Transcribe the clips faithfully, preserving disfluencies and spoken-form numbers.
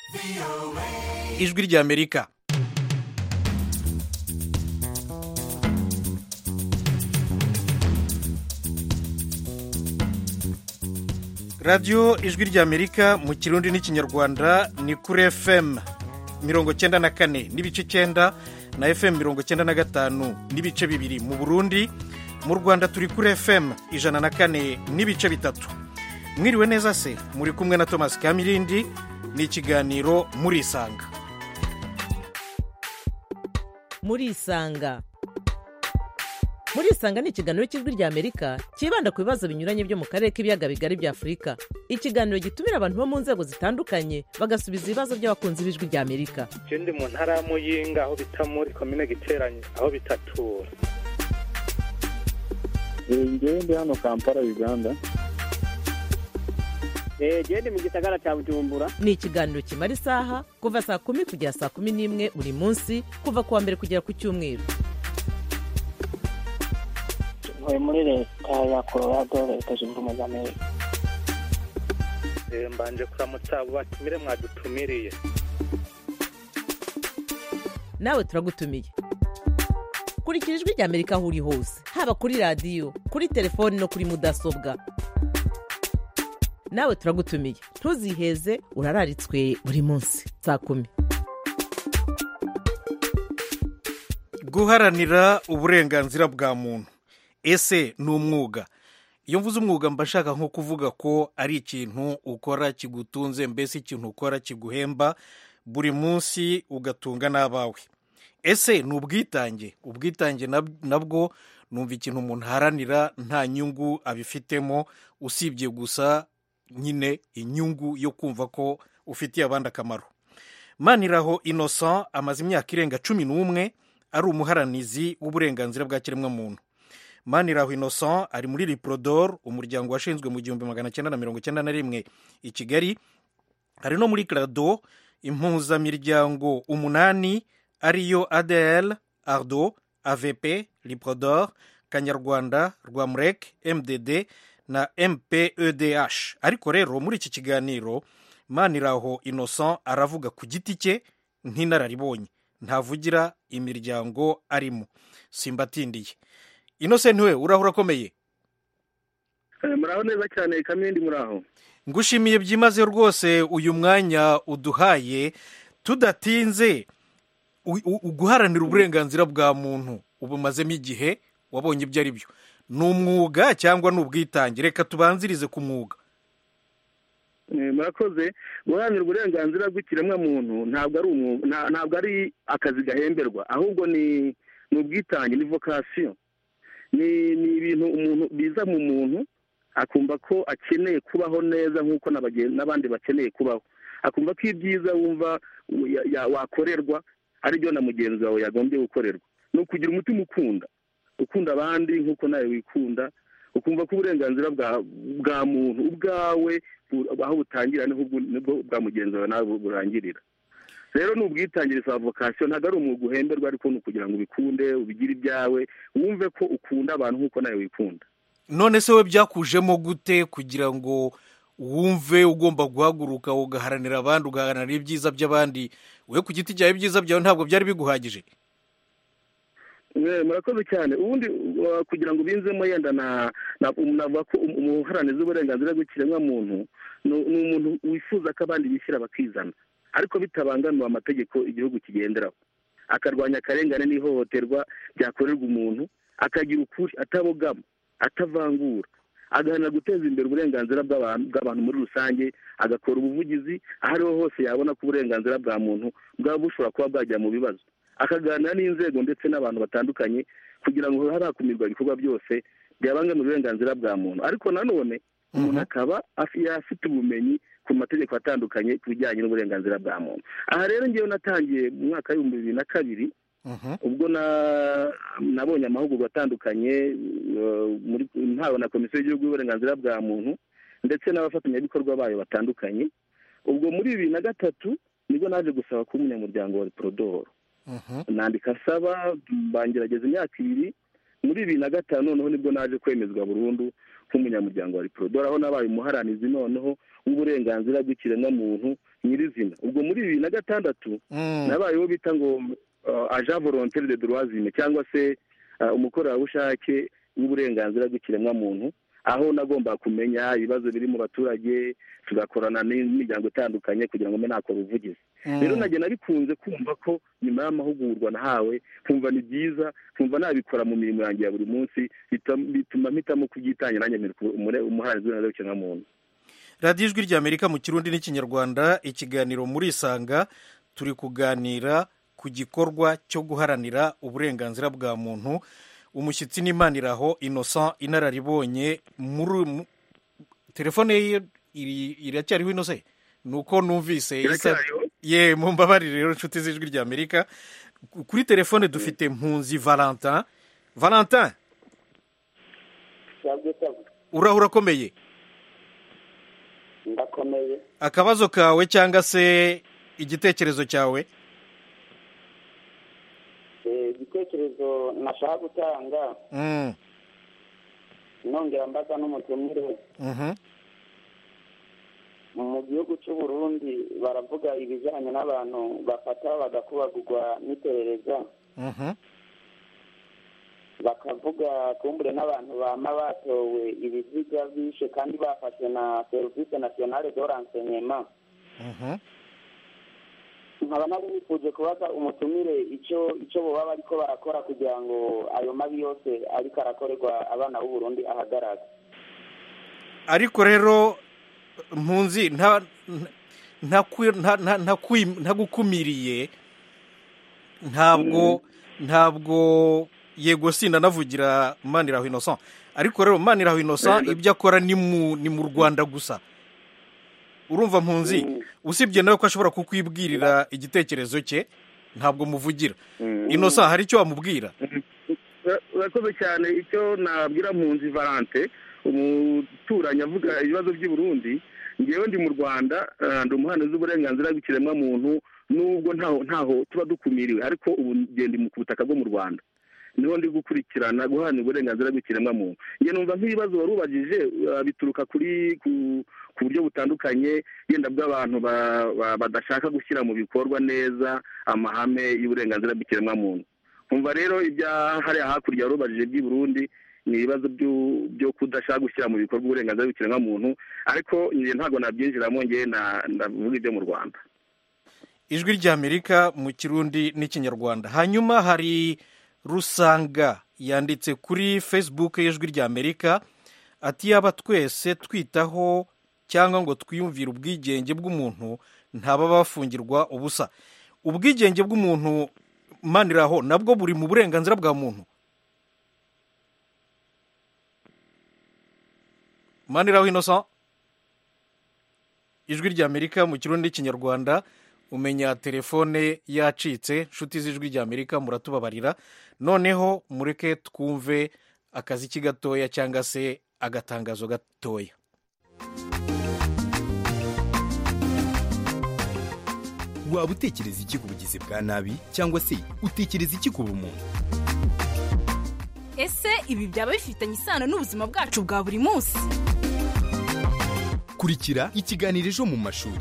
ijwi ry'Amerika. radiyo ijwi ry'Amerika mu kirundi n'ikinyarwanda ni kuri F M mirongo cyenda na kane n'ibice cyenda na F M mirongo cyenda na gatanu n'ibice bibiri mu Burundi. Mu Rwanda turi kuri F M ijana na kane n'ibice bitatu. Mwiriwe neza se, muri kumwe na Thomas Kamirindi. Ni ikiganiro Murisanga. Murisanga Murisanga ni ikiganiro cy'ijwi ry'Amerika kibanda ku bibazo binyuranye byo mu karere k'ibiyaga bigari bya Afurika. Ikiganiro gitumira abantu bo mu nzego zitandukanye bagasubiza ibibazo by'abakunzi b'ijwi ry'Amerika. Je ndi mu ntara ya Muyinga aho bita muri commune Giteranye aho bitatura. Ngewe ndi hano Kampala Uganda. Eh je mu gisagara cya Bujumbura. Ni ikiganiro kimara isaha kuva saa kumi kugera saa kumi n'imwe buri munsi kuva kuwa mbere kugera ku cyumweru. Ntuye muri leta ya Colorado, leta zunze ubumwe za Amerika. Eh mbanje kuramutsa abo batumire mwadutumiriye. Nawe turagutumiye. Kurikira ijwi ry'Amerika aho uri hose, haba kuri radiyo, kuri telefoni no kuri mudasobwa. Nawe turagutumiye, ntuziheze, urararitswe buri munsi saa kumi. Guharanira uburenganzira bwa muntu ese ni umwuga? Iyo mvuze umwuga mba nshaka nko kuvuga ko ari ikintu ukora kigutunze, mbese ikintu ukora kiguhemba buri munsi ugatunga n'abawe. Ese ni ubwitange? Ubwitange nabwo numva ikintu umuntu aharanira nta nyungu abifitemo, usibye gusa nyine inyungu yo kumva ko ufitiye abandi akamaro. Maniraho Innocent amaze imyaka irenga cumi n'umwe ari umuharanizi w'uburenganzira bwa kiremwamuntu. Maniraho Innocent ari muri Liprodor, umuryango washinzwe mu gihumbi magana cyenda na mirongo cyenda na rimwe i Kigali. Ari no muri Crado, impuzamiryango umunani ariyo A D L, Ardo, A V P, Liprodor, Kanyarwanda, Rwamurek, M D D na M P E D H. Ariko rero muri iki kiganiro Maniraho Innocent aravuga ku giti cye nk'inararibonye, ntavugira imiryango arimo. Simbatindiye. Innocent we urahura komeye? Muraho neza cyane Kamindi, muraho. Ngushimiye byimaze rwose uyu mwanya uduhaye. Tudatinze, uguharanira uburenganzira bwa muntu ubumazemo igihe, wabonye ibyo ari byo. Ni umwuga cyangwa ni ubwitange? Reka tubanzirize ku mwuga. Murakoze. Guharanira uburenganzira bw'ikiremwamuntu ntabwo ari umwuga, ntabwo ari akazi gahemberwa, ahubwo ni ubwitange, ni vocation. Ni ni ibintu umuntu biza mu muntu akumva ko akeneye kubaho neza nk'uko n'abandi bakeneye kubaho, akumva ko ibyiza wumva wakorerwa ari byo na mugenzi wawe yagombye gukorerwa. No kugira umutima ukunda ukunda abandi nk'uko nawe wikunda, ukumva ko uburenganzira bwa bwa muntu ubwawe aho butangira nibwo bwa mugenzi wawe nawe burangirira. Rero ni ubwitangira sa vocation, ntabwo ari umwuga uhemberwa, ariko ni ukugira ngo ubikunde, ubigire ibyawe, wumve ko ukunda abantu nk'uko nawe wikunda. None se we byakujemo gute kugira ngo wumve ugomba guhaguruka ugaharanira abandi, ugaharanira ibyiza by'abandi? We ku giti cyawe ibyiza byawe ntabwo byari biguhagije? Murakoze cyane. Ubundi kugira ngo binzemo yenda na navuga ko umuharanizi w'uburenganzira bw'ikiremwamuntu ni umuntu wifuza ko abandi bishyira bakizana, ariko bitabangamiye amategeko igihugu kigenderaho, akarwanya akarengane n'ihohoterwa byakorerwa umuntu, akagira ukuri, atabogama, atavangura, agaharanira guteza imbere uburenganzira bw'abantu muri rusange, agakora ubuvugizi aho ariho hose yabona ko uburenganzira bwa muntu bwaba bushobora kuba bwajya mu bibazo, akaganira n'inzego ndetse n'abantu batandukanye kugira ngo harakumirwa ibikorwa byose byabangamira uburenganzira bwa muntu. Ariko nanone umuntu akaba afite ubumenyi ku mategeko atandukanye ku bijyanye n'uburenganzira bwa muntu. Aha rero ngewe natangiye mu mwaka w'ibihumbi bibiri na kabiri, ubwo nabonye amahugurwa atandukanye ntawe na komisiyo y'igihugu y'uburenganzira bwa muntu ndetse n'abafatanyabikorwa bayo batandukanye. Ubwo muri bibiri na gatatu nibwo naje gusaba kuba umunyamuryango wa Liprodor. Nandika saba, bangerageza imyaka ibiri, muri bibiri na gatanu noneho nibwo naje kwemezwa burundu nk'umunyamuryango wa ripro dore aho nabaye umuharanizi noneho w'uburenganzira bw'ikiremwamuntu nyirizina. ubwo muri bibiri na gatandatu nabayeho bita ngo agent volontaire de droits humains cyangwa se umukorerabushake w'uburenganzira bw'ikiremwamuntu, aho nagomba kumenya ibibazo biri mu baturage, tugakorana n'imiryango itandukanye kugira ngo mbe nakora ubuvugizi. rero najye nabikunze kumva ko nyuma y'amahugurwa nahawe kumva ni byiza, kumva nabikora mu mirimo yanjye ya buri munsi, bituma mpitamo kubyitangira nanjye umuharanizi w'ikiremwamuntu. radiyo ijwi ry'Amerika mu kirundi n'ikinyarwanda, ikiganiro muri Isanga, turi kuganira ku gikorwa cyo guharanira uburenganzira bwa muntu. Umushyitsi n'Imaniraho Innocent, inararibonye muri telefone ye iracyariho Innocent, nuko numvise ye mumbabarire rero inshuti z'ijwi ry'Amerika. Kuri telefone dufite Mpunzi Valentin. Valentin, uraho urakomeye? ndakomeye. Akabazo kawe cyangwa se igitekerezo cyawe? igitekerezo nashaka gutanga mm. nongera mbaza n'umutumire. mhm mu gihugu cy'u Burundi baravuga ibijyanye n'abantu bafata bagakubagurwa n'iperereza. mhm bakavuga kumbure n'abantu bama batowe ibiziga bishe kandi bafashwe na Service Nationale de Renseignement. mhm nkaba nari nifuje kubaza umutumire icyo icyo bo baba ariko barakora kugira ngo ayo mabi yose ariko arakorerwa abana b'u Burundi ahagarara. ariko rero Mpunzi nta nta nta gukumiriye, ntabwo ntabwo yego sinda navugira Maniraho Innocent, ariko rero Maniraho Innocent ibyo akora ni mu ni mu Rwanda gusa. urumva Mpunzi, usibye nawe ko ashobora kukwibwirira igitekerezo cye, ntabwo muvugira. Innocent hari icyo wamubwira? urakoze cyane. icyo nabwira Mpunzi Valentin, umuturanyi avuga ibibazo by'i Burundi, ngewe ndi mu Rwanda, ndi umuhanuzi w'uburenganzira bw'ikiremwamuntu, nubwo ntaho ntaho tuba dukumiriwe, ariko ubu ngenda mu butaka bwo mu Rwanda, niho ndi gukurikirana guharanira uburenganzira bw'ikiremwamuntu. nge numva nk'ibibazo wari ubajije bituruka kuri ku buryo butandukanye, yenda bw'abantu badashaka gushyira mu bikorwa neza amahame y'uburenganzira bw'ikiremwamuntu. umva rero ibya hariya hakurya wari ubajije by'i Burundi ni ibibazo byo kudashaka gushyira mu bikorwa uburenganzira bw'ikiremwamuntu, ariko nge ntabwo nabyinjiramo, nge ndavuga ibyo mu Rwanda. Ijwi ry'Amerika mu kirundi n'ikinyarwanda. Hanyuma hari Rusanga yanditse kuri Facebook y'Ijwi ry'Amerika ati yaba twese twitaho cyangwa ngo twiyumvire ubwigenge bw'umuntu ntaba bafungirwa ubusa. Ubwigenge bw'umuntu Maniraho nabwo buri mu burenganzira bwa muntu? Maniraho Innocent, Ijwi ry'Amerika mu kirundi n'ikinyarwanda, umenya telefone yacitse. Nshuti z'Ijwi ry'Amerika muratubabarira, noneho mureke twumve akaziki gatoya cyangwa se agatangazo gatoya. waba utekereza iki ku bugizi bwa nabi cyangwa se utekereza iki ku bumuntu? Ese ibi byaba bifitanye isano n'ubuzima bwacu bwa buri munsi? Kurikira ikiganiro Ejo mu mashuri.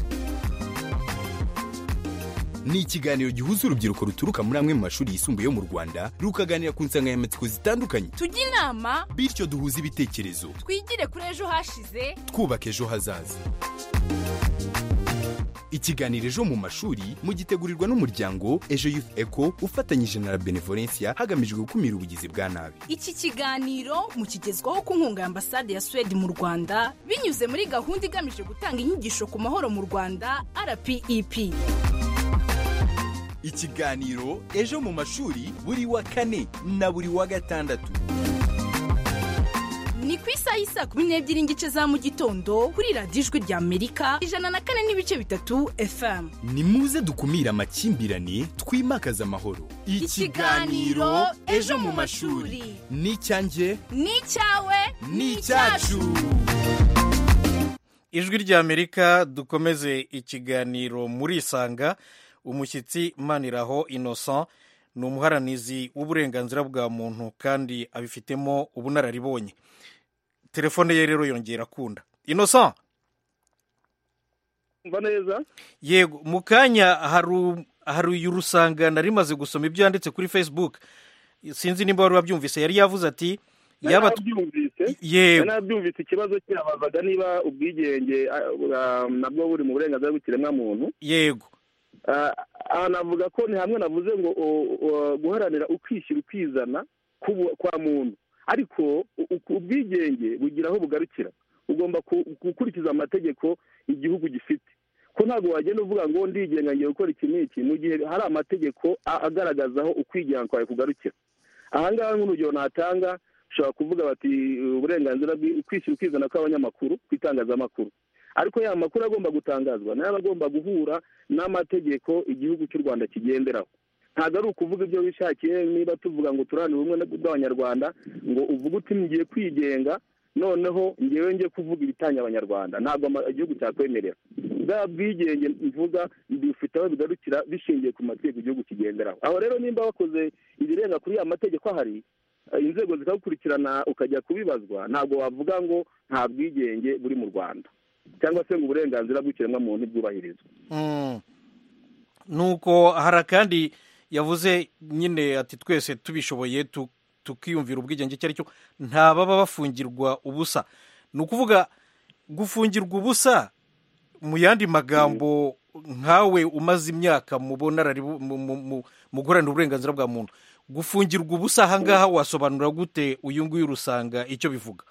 Ni ikiganiro gihuza urubyiruko ruturuka muri amwe mu mashuri yisumbuye yo mu Rwanda, rukaganira ku nsanganyamatsiko zitandukanye. Tujye inama, bityo duhuze ibitekerezo, twigire kuri ejo hashize, twubaka ejo hazaza. Ikiganiro Ejo mu mashuri mugitegurirwa n'umuryango Ejo Youth Echo ufatanyije na Benevolencia hagamijwe gukumira ubugizi bwa nabi. Iki kiganiro mukigezwaho ku nkunga ya Ambasade ya Sweden mu Rwanda binyuze muri gahunda igamije gutanga inyigisho ku mahoro mu Rwanda R P E P. Ikiganiro Ejo mu mashuri buri wa kane na buri wa gatandatu. Ni ku isaha y'isa kumi n'ebyiri n'igice za mu gitondo kuri radiyo Ijwi ry'Amerika ijana na kane n'ibice bitatu F M. Ni muze dukumira amakimbirane, twimakaza amahoro. Ikiganiro Ejo mu mashuri ni icyanjye, ni icyawe, ni icyacu. Ijwi ry'Amerika, dukomeze ikiganiro muri Isanga. Umushyitsi Maniraho Innocent ni umuharanizi w'uburenganzira bwa muntu kandi abifitemo ubunararibonye. Telefone ye rero yongera akunda. Innocent, mva neza. Yego, mu kanya hari hari uyu Rusanga nari maze gusoma ibyo yanditse kuri Facebook. Sinzi nimba wari wabyumvise, yari yavuze ati yaba byumvise. Yego. Nabyumvise ikibazo cyabazaga niba ubwigenge nabwo buri mu burenganzira bw'ikiremwa muntu. Yego. Aha navuga ko ni hamwe navuze ngo guharanira ukwishyira ukizana kwa muntu, ariko ubwigenge bugira aho bugarukira. Ugomba gukurikiza amategeko igihugu gifite, ko ntabwo wagenda uvuga ngo ndigenga ngiye gukora iki n'iki mu gihe hari amategeko agaragaza aho ukwigenga kwawe kugarukira. Aha ngaha nk'urugero natanga, ushobora kuvuga bati uburenganzira bw'ukwishyira ukizana kw'abanyamakuru ku itangazamakuru, ariko ya makuru agomba gutangazwa nayo agomba guhura n'amategeko igihugu cy'u Rwanda kigenderaho. Ntabwo ari ukuvuga ibyo wishakiye, niba tuvuga ngo turane ubumwe bw'abanyarwanda ngo uvuge uti ngiye kwigenga noneho ngewe ngiye kuvuga ibitanya abanyarwanda, ntabwo igihugu cyakwemerera. Bwa bwigenge mvuga bifite aho bigarukira bishingiye ku mategeko igihugu kigenderaho. Aho rero nimba wakoze ibirenga kuri ya mategeko ahari, inzego zikagukurikirana ukajya kubibazwa, ntabwo wavuga ngo nta bwigenge buri mu Rwanda cyangwa se ngo uburenganzira bw'ikiremwamuntu bwubahirizwa. Nuko hari kandi yavuze nyine ati twese tubishoboye tukiyumvira ubwigenge icyo ari cyo, nta baba bafungirwa ubusa. Ni ukuvuga gufungirwa ubusa, mu yandi magambo, nkawe umaze imyaka mu guharanira uburenganzira bwa muntu, gufungirwa ubusa aha ngaha wasobanura gute uyu nguyu Rusanga icyo bivuga?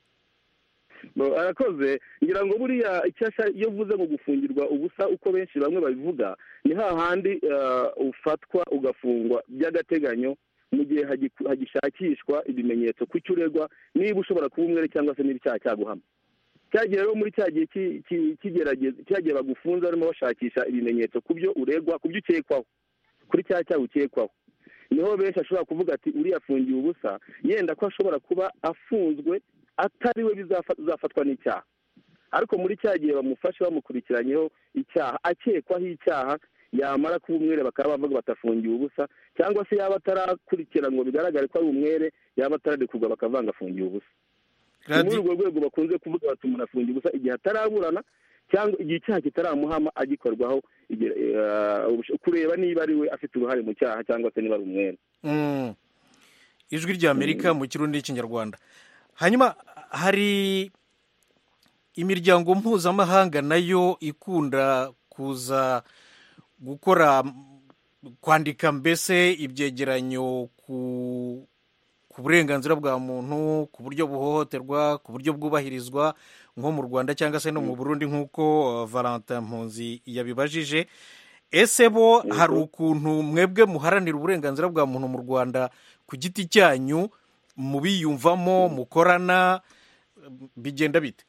Arakoze. Ngira ngo buriya icyasha iyo uvuze ngo gufungirwa ubusa uko benshi bamwe babivuga, ni hahandi ufatwa ugafungwa by'agateganyo mu gihe hagishakishwa ibimenyetso ku cyo uregwa, niba ushobora kuba umwere cyangwa se niba icyaha cyaguhama. Cyagiye rero muri cya gihe kigerageza, cyagiye bagufunze barimo bashakisha ibimenyetso ku byo uregwa, ku byo ukekwaho, kuri cya cyaha ukekwaho, niho benshi ashobora kuvuga ati uriya afungiwe ubusa, yenda ko ashobora kuba afunzwe atari we bizafatwa n'icyaha. Ariko muri cya gihe bamufashe bamukurikiranyeho icyaha, akekwaho icyaha, yamara kuba umwere bakaba bavuga batafungiwe ubusa, cyangwa se yaba atarakurikira ngo bigaragare ko ari umwere, yaba atararekurwa bakavanga afungiwe ubusa. Muri urwo rwego bakunze kuvuga bati umuntu afungiwe ubusa igihe ataraburana cyangwa igihe icyaha kitaramuhama agikorwaho, kureba niba ari we afite uruhare mu cyaha cyangwa se niba ari umwere. Ijwi ry'Amerika mu Kirundi n'Ikinyarwanda. Hanyuma hari imiryango mpuzamahanga nayo ikunda kuza gukora, kwandika mbese ibyegeranyo ku ku burenganzira bwa muntu, ku buryo buhohoterwa, ku buryo bwubahirizwa nko mu Rwanda cyangwa se no mu Burundi nk'uko Valentin Mpunzi yabibajije. Ese bo hari ukuntu mwebwe muharanira uburenganzira bwa muntu mu Rwanda ku giti cyanyu mubiyumvamo, mukorana, bigenda bite?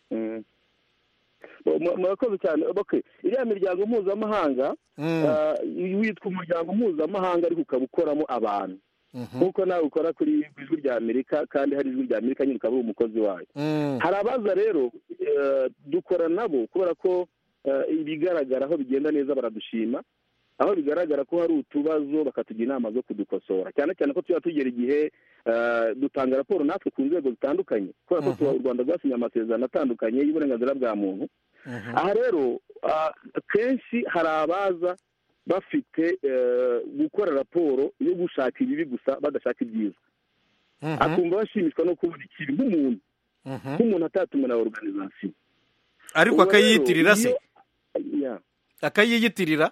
Murakoze cyane. Iriya miryango mpuzamahanga witwa umuryango mpuzamahanga ariko ukaba ukoramo abantu nk'uko nawe ukora kuri Ijwi ry'Amerika, kandi hari Ijwi ry'Amerika nyine ukaba uri umukozi wayo. Hari abaza rero dukora nabo kubera ko ibigaragara aho bigenda neza baradushima, aho bigaragara ko hari utubazo bakatugira inama zo kudukosora, cyane cyane ko tuba tugera igihe dutanga raporo natwe ku nzego zitandukanye, kubera ko u Rwanda rwasinye amasezerano atandukanye y'uburenganzira bwa muntu. Aha rero kenshi hari abaza bafite gukora raporo yo gushaka ibibi gusa badashaka ibyiza, akumva bashimishwa no kubona ikibi nk'umuntu nk'umuntu atatumwe na organization, ariko akayiyitirira se akayiyitirira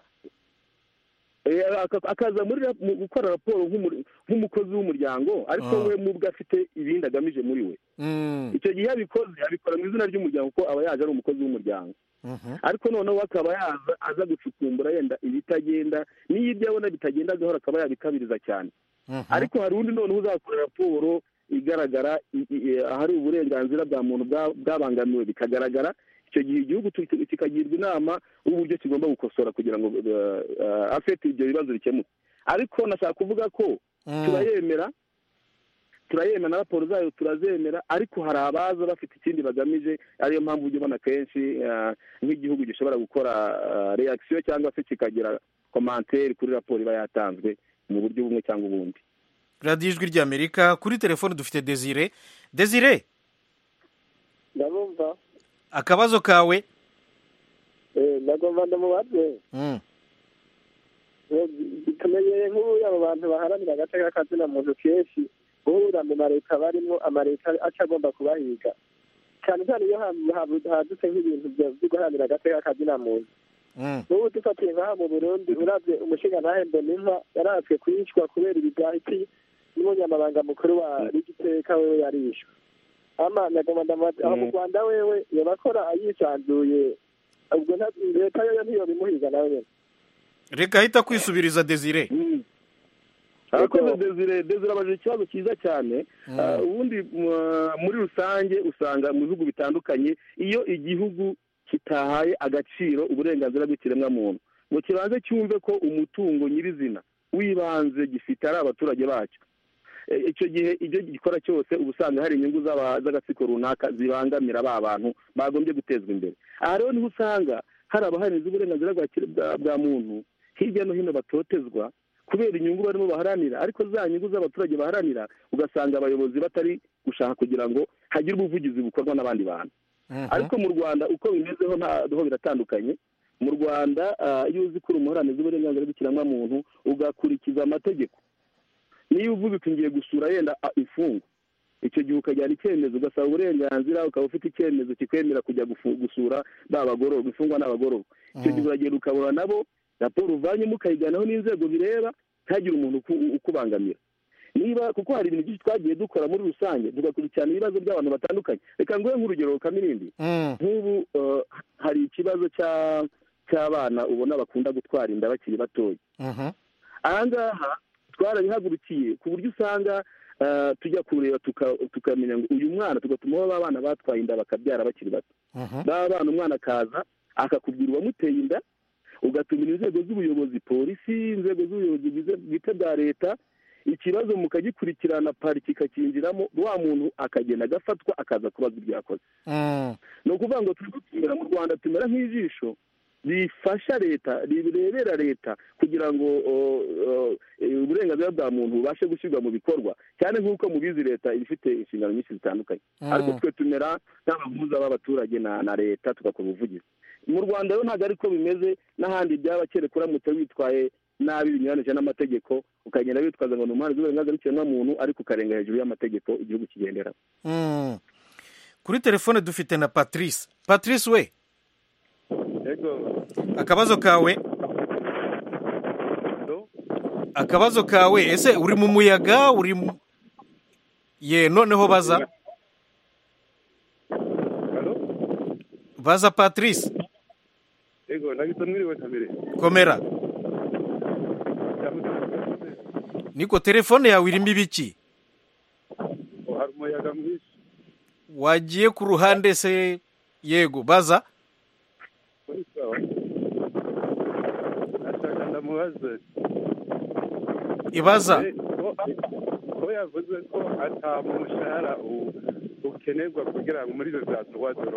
akaza muri gukora raporo nk'umukozi w'umuryango, ariko we mubwo afite ibindi agamije muri we. Icyo gihe yabikoze abikora mu izina ry'umuryango ko aba yaje ari umukozi w'umuryango, ariko noneho akaba yaza aza gucukumbura yenda ibitagenda, n'iyo ibyo abona bitagenda agahora akaba yabikabiriza cyane. Ariko hari undi noneho uzakora raporo igaragara ahari uburenganzira bwa muntu bwabangamiwe bikagaragara, icyo gihe igihugu kikagirwa inama y'uburyo kigomba gukosora kugira ngo afite ibyo bibazo bikemuke. Ariko nashaka kuvuga ko turayemera turayemera na raporo zayo turazemera, ariko hari abaza bafite ikindi bagamije, ariyo mpamvu ujya ubona kenshi nk'igihugu gishobora gukora reaction cyangwa se kikagira commentaire kuri raporo iba yatanzwe mu buryo bumwe cyangwa ubundi. radiyo ijwi ry'amerika, kuri telefone dufite desire. Desire, ndabumva. akabazo kawe? ndagomba ndamubaze. tumenyeye nk'ubu abo bantu baharanira agateka k'akazina muntu kenshi guhura mu mareta barimo amareta aca agomba kubahiga, cyane cyane iyo hadutse nk'ibintu byo guharanira agateka k'akazina muntu. n'ubu dufatiye nk'aha mu Burundi, uravye umushingantahe Mbonimpa yaratswe kwicwa kubera ibigahiti n'umunyamabanga mukuru wa rigiteka wewe yarishwe. ama ndagomba ndamubaze aho mu Rwanda wewe yabakora ayisanzuye, ubwo leta yo ntiyo bimuhiga nawe nyene. Reka ahita kwisubiriza Desire. Akoze Desire, Desire abaje ikibazo cyiza cyane. Ubundi muri rusange usanga mu bihugu bitandukanye iyo igihugu kitahaye agaciro uburenganzira bw'ikiremwa muntu, ngo kibanze cyumve ko umutungo nyirizina wibanze gifite ari abaturage bacyo, icyo gihe ibyo gikora cyose uba usanga hari inyungu z'agatsiko runaka zibangamira ba bantu bagombye gutezwa imbere. Aha rero niho usanga hari abaharanira uburenganzira bwa muntu hirya no hino batotezwa kubera inyungu barimo baharanira, ariko za nyungu z'abaturage baharanira ugasanga abayobozi batari gushaka kugira ngo hagire ubuvugizi bukorwa n'abandi bantu. Ariko mu Rwanda uko bimezeho ntaho biratandukanye. Mu Rwanda iyo uzi ko umuharanira uburenganzira bw'ikiremwa muntu ugakurikiza amategeko, niyo uvuze uti ngiye gusura yenda imfungwa, icyo gihe ukajyana icyemezo ugasaba uburenganzira, ukaba ufite icyemezo kikwemera kujya gusura babagororwa, imfungwa n'abagororwa, icyo gihe uragenda ukabona nabo raporo uvanyemo ukayijyanaho n'inzego bireba, ntihagire umuntu ukubangamira. Niba kuko hari ibintu byinshi twagiye dukora muri rusange tugakurikirana ibibazo by'abantu batandukanye. Reka nguhe nk'urugero Kamirindi, nk'ubu hari ikibazo cy'abana ubona bakunda gutwara inda bakiri batoya. Aha ngaha twarabihagurukiye ku buryo usanga tujya kureba tukamenya ngo uyu mwana tugatuma ba bana batwaye inda bakabyara bakiri bato. Ba bana umwana akaza akakubwira uwamuteye inda, ugatumira inzego z'ubuyobozi, polisi, inzego z'ubuyobozi bwite bwa leta, ikibazo mukagikurikirana, pariki ikakinjiramo, wa muntu akagenda agafatwa akaza kubaza ibyo yakoze. Ni ukuvuga ngo turi gutumira mu Rwanda tumera nk'ijisho rifasha leta, rirebera leta kugira ngo uburenganzira bwa muntu bubashe gushyirwa mu bikorwa, cyane nk'uko mubizi leta ifite inshingano nyinshi zitandukanye. Ariko twe tumera nk'abahuza b'abaturage na leta tugakora ubuvugizi. Mu Rwanda rero ntabwo ariko bimeze n'ahandi byaba, kereka uramutse witwaye nabi binyuranije n'amategeko ukagenda witwaza ngo ni umuharanira uburenganzira bw'ikiremwamuntu ariko ukarenga hejuru y'amategeko igihugu kigendera. Kuri telefone dufite na Patrice. Patrice we, akabazo kawe? Akabazo kawe, ese uri mu muyaga uri mu... ye noneho baza baza Patrice. Ego nagito mwiriwe Kamire. Komera. Niko telefone yawe irimo ibiki? Hari umuyaga mwinshi. Wagiye ku ruhande se? Yego baza. Ashaka ndamubaze. Ibaza. Ko yavuze ko ata mushahara ukenerwa kugira ngo muri izo za tuwadoro.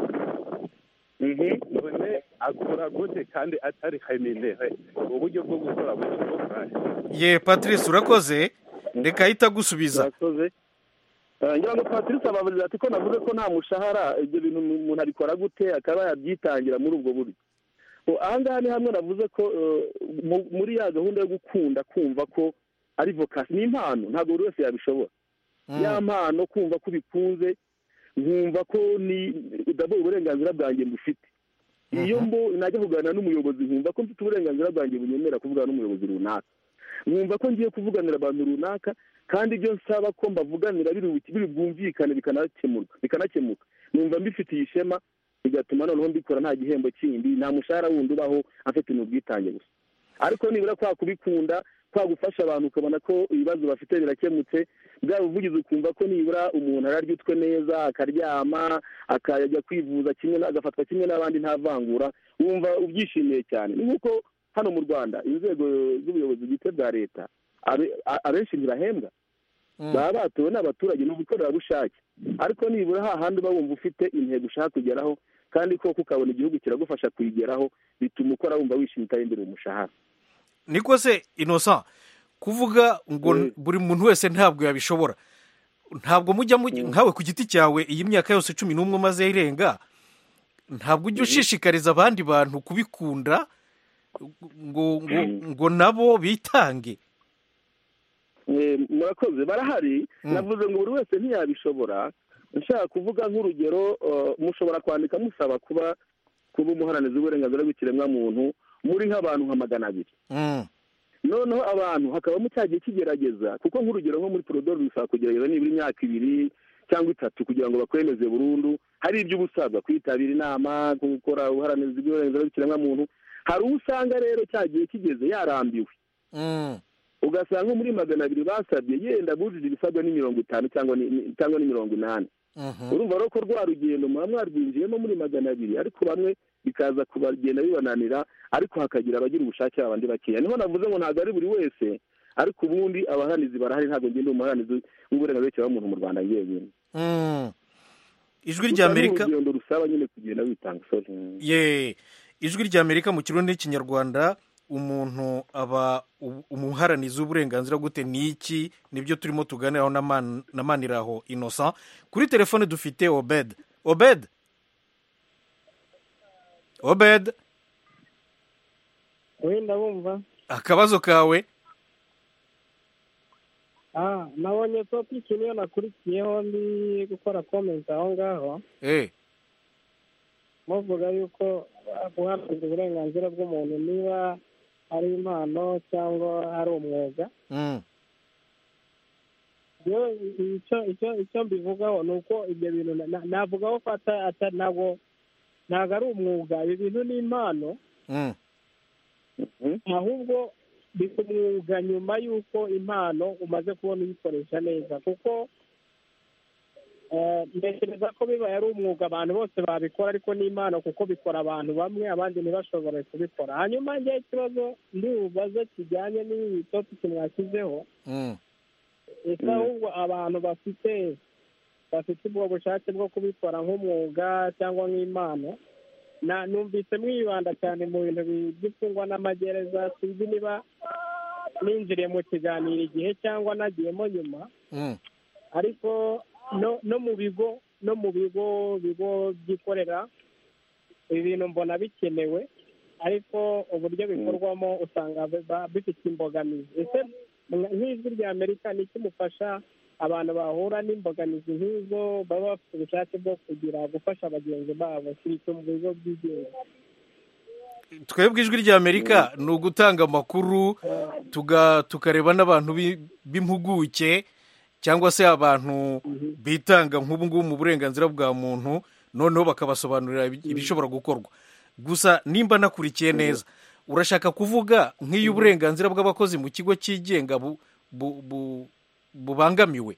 Mhm. None akora gute kandi atari kaminehe uburyo bwo gukora bushobora. Ye Patrice urakoze, reka ahita gusubiza. Urakoze. Ngira ngo Patrice abavuze ati ko navuze ko nta mushahara, ibyo bintu umuntu abikora gute akaba yabyitangira muri ubwo buryo. Aha ngaha ni hamwe navuze ko muri ya gahunda yo gukunda kumva ko ari vocation, ni impano, ntabwo buri wese yabishobora. Ya mpano kumva ko bikunze, nkumva ko ni udabo uburenganzira bwanjye mbufite. Iyo mbo najya kuganira n'umuyobozi nkumva ko mfite uburenganzira bwanjye bunyemera kuvugana n'umuyobozi runaka. Nkumva ko ngiye kuvuganira abantu runaka kandi ibyo nsaba ko mbavuganira biri bwumvikane bikanakemurwa bikanakemuka. Numva mbifitiye ishema, bigatuma noneho mbikora nta gihembo kindi, nta mushahara wundi ubaho, afite n'ubwitange gusa. Ariko nibura kwa kubikunda, kwa gufasha abantu ukabona ko ibibazo bafite birakemutse, bwa buvugizi ukumva ko nibura umuntu araryutwe neza, akaryama, akajya kwivuza kimwe, agafatwa kimwe n'abandi ntavangura, wumva ubyishimiye cyane. Ni nkuko hano mu Rwanda inzego z'ubuyobozi bwite bwa leta abenshi ntibahembwa, baba batowe n'abaturage n'ubukorerabushake, ariko nibura hahandi uba wumva ufite intego ushaka kugeraho, kandi koko ukabona igihugu kiragufasha kuyigeraho, bituma ukora wumva wishimye utari imbere umushahara. Niko se Innocent, kuvuga ngo Mm. buri muntu wese ntabwo yabishobora. Ntabwo mujya mujya- nkawe ku giti cyawe iyi myaka yose cumi n'umwe umaze irenga, ntabwo ujya ushishikariza abandi bantu kubikunda ngo ngo ngo nabo bitange. Eh, murakoze barahari. Mm. navuze ngo buri wese ntiyabishobora. nshaka kuvuga nk'urugero, eh, mushobora kwandika musaba kuba kuba umuharanizi w'uburenganzira bw'ikiremwamuntu muri nk'abantu nka magana abiri. Mm. noneho abantu hakabamo cya gihe kigerageza, kuko nk'urugero nko muri porodoro bisaba kugerageza nibura imyaka ibiri cyangwa itatu kugira ngo bakwemeze burundu. hari ibyo uba usabwa kwitabira inama, gukora ubuharanizi bw'uburenganzira bw'ikiremwamuntu. hari uwo usanga rero cya gihe kigeze yarambiwe, Mm. ugasanga muri magana abiri basabye yenda bujuje ibisabwa ni mirongo itanu cyangwa ni cyangwa ni mirongo inani. Mhm. urumva rero ko rwa rugendo muba mwarwinjiyemo muri magana abiri, ariko bamwe bikaza kubagenda bibananira, ariko hakagira abagira ubushake abandi bakeya. niho navuze ngo ntabwo ari buri wese, ariko ubundi abaharanizi barahari. ntabwo ngenda umuharanizi w'uburenganzira bw'ikiremwamuntu mu Rwanda yenyine. Mm. ijwi Gusa rya ni Amerika urugendo rusaba nyine kugenda witanga. sorry. ye ijwi rya Amerika mu kirundi n'ikinyarwanda, umuntu aba u- umuharanizi w'uburenganzira gute ni iki, nibyo turimo tuganiraho na Man- na Maniraho Innocent. Kuri telefone dufite Obed. Obed Obed wenda bumva. akabazo kawe. Ah, nabonye topiki niyo nakurikiyeho ndi gukora comment aho ngaho, Eh. muvuga yuko guharanira uburenganzira bw'umuntu niba ari impano cyangwa ari umwuga. Mm. Yo icyo icyo icyo mbivugaho ni uko ibyo bintu na- na- navugaho ko ata- ata- ntabwo ntabwo ari umwuga, ibi bintu ni impano, Mm. Mhm. ahubwo bisa umwuga nyuma y'uko impano umaze kubona uyikoresha neza. kuko eh, ntekereza ko bibaye ari umwuga abantu bose babikora, ariko ni impano kuko bikora abantu bamwe, abandi ntibashobore kubikora. hanyuma njye ikibazo ndi bubaze kijyanye n'iyi topiki mwashyizeho, Mm. ese Mm. ahubwo abantu bafite bafite ubwo bushake bwo kubikora nk'umwuga cyangwa nk'impano, na numvise mwibanda cyane mu bintu bi- by'imfungwa n'amagereza. sinzi niba ninjiriye mu kiganiro igihe cyangwa nagiyemo nyuma, Mm. ariko no no mu bigo no mu bigo bigo byikorera ibi bintu mbona bikenewe, ariko uburyo bikorwamo usanga biba bifite imbogamizi. ese mwa- nk'ijwi rya Amerika ni iki mufasha abantu bahura n'imbogamizi nk'izo, baba bafite ubushake bwo kugira gufasha bagenzi babo sibito mu bigo byigenga? Twebwe ijwi rya Amerika ni ugutanga amakuru, tuga tukareba n'abantu bi- b'impuguke cyangwa se abantu bitanga nk'ubu ngubu mu burenganzira bwa muntu, noneho bakabasobanurira ibi- ibishobora gukorwa. Gusa nimba nakurikiye neza, urashaka kuvuga nk'iyo uburenganzira bw'abakozi mu kigo cyigenga bu- bu- bu- bubangamiwe.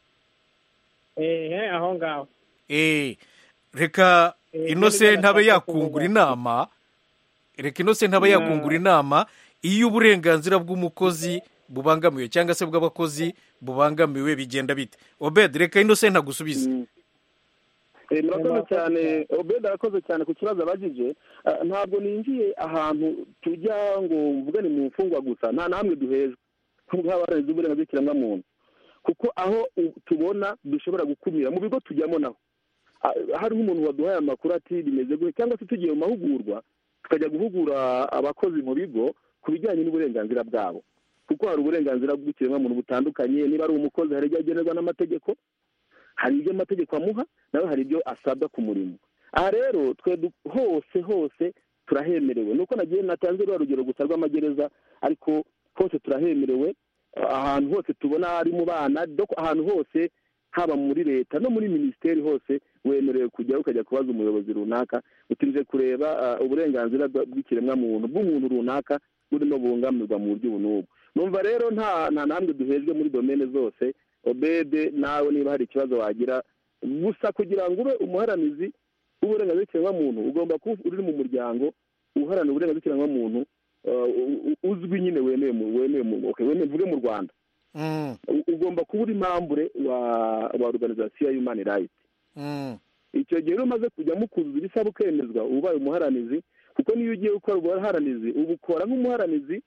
ehe aho ngaho. Eh, reka Eh, Innocent ntabwo ntabe nashaka yakungura kuvuga. inama, reka Innocent ntabe Na- yakungura inama iyo uburenganzira bw'umukozi bubangamiwe cyangwa se bw'abakozi bubangamiwe bigenda bite. Obed, reka Innocent agusubize. Mm. Eh, murakoze cyane Obed, arakoze cyane ku kibazo abajije. Ah, ntabwo ninjiye ahantu tujya ngo mvuge ni mu mfungwa gusa, nta namwe duhejwe nk'abarenze uburenganzira bw'ikiremwamuntu, kuko aho u- tubona dushobora gukumira mu bigo tujyamo naho. Ah, hari nk'umuntu waduhaye amakuru ati bimeze gutya, cyangwa se tugiye mu mahugurwa tukajya guhugura abakozi mu bigo ku bijyanye n'uburenganzira bwabo, kuko hari uburenganzira bw'ikiremwamuntu butandukanye. niba ari umukozi hari ibyo agenerwa n'amategeko, hari ibyo amategeko amuha, nawe hari ibyo asabwa ku murimo. aha rero twe du- hose hose turahemerewe. nuko nagiye natanze rwa rugero gusa rw'amagereza, ariko hose turahemerewe. ahantu hose tubona hari mu bana, doko ahantu hose, haba muri leta no muri minisiteri, hose wemerewe kujya ukajya kubaza umuyobozi runaka utinze kureba ah, uburenganzira bwa- bw'ikiremwamuntu bw'umuntu runaka burimo bungamirwa mu buryo ubu n'ubu. numva rero nta nta namwe duhejwe muri domene zose. Obede, nawe niba hari ikibazo wagira, gusa kugira ngo ube umuharanizi w'uburenganzira bw'ikiremwamuntu ugomba kuba uri mu muryango uharanira uburenganzira bw'ikiremwamuntu, uh, u- u- uzwi nyine, wemewe mu- wemewe mu- okay, wemewe mvuge mu Rwanda. Mm. U- ugomba kuba uri mambure wa wa organization ya Human Rights. Mm. icyo gihe rero umaze kujya mukuzuza ibisaba ukemezwa, uba ubaye umuharanizi, kuko niyo ugiye gukora ubuharanizi ubukora nk'umuharanizi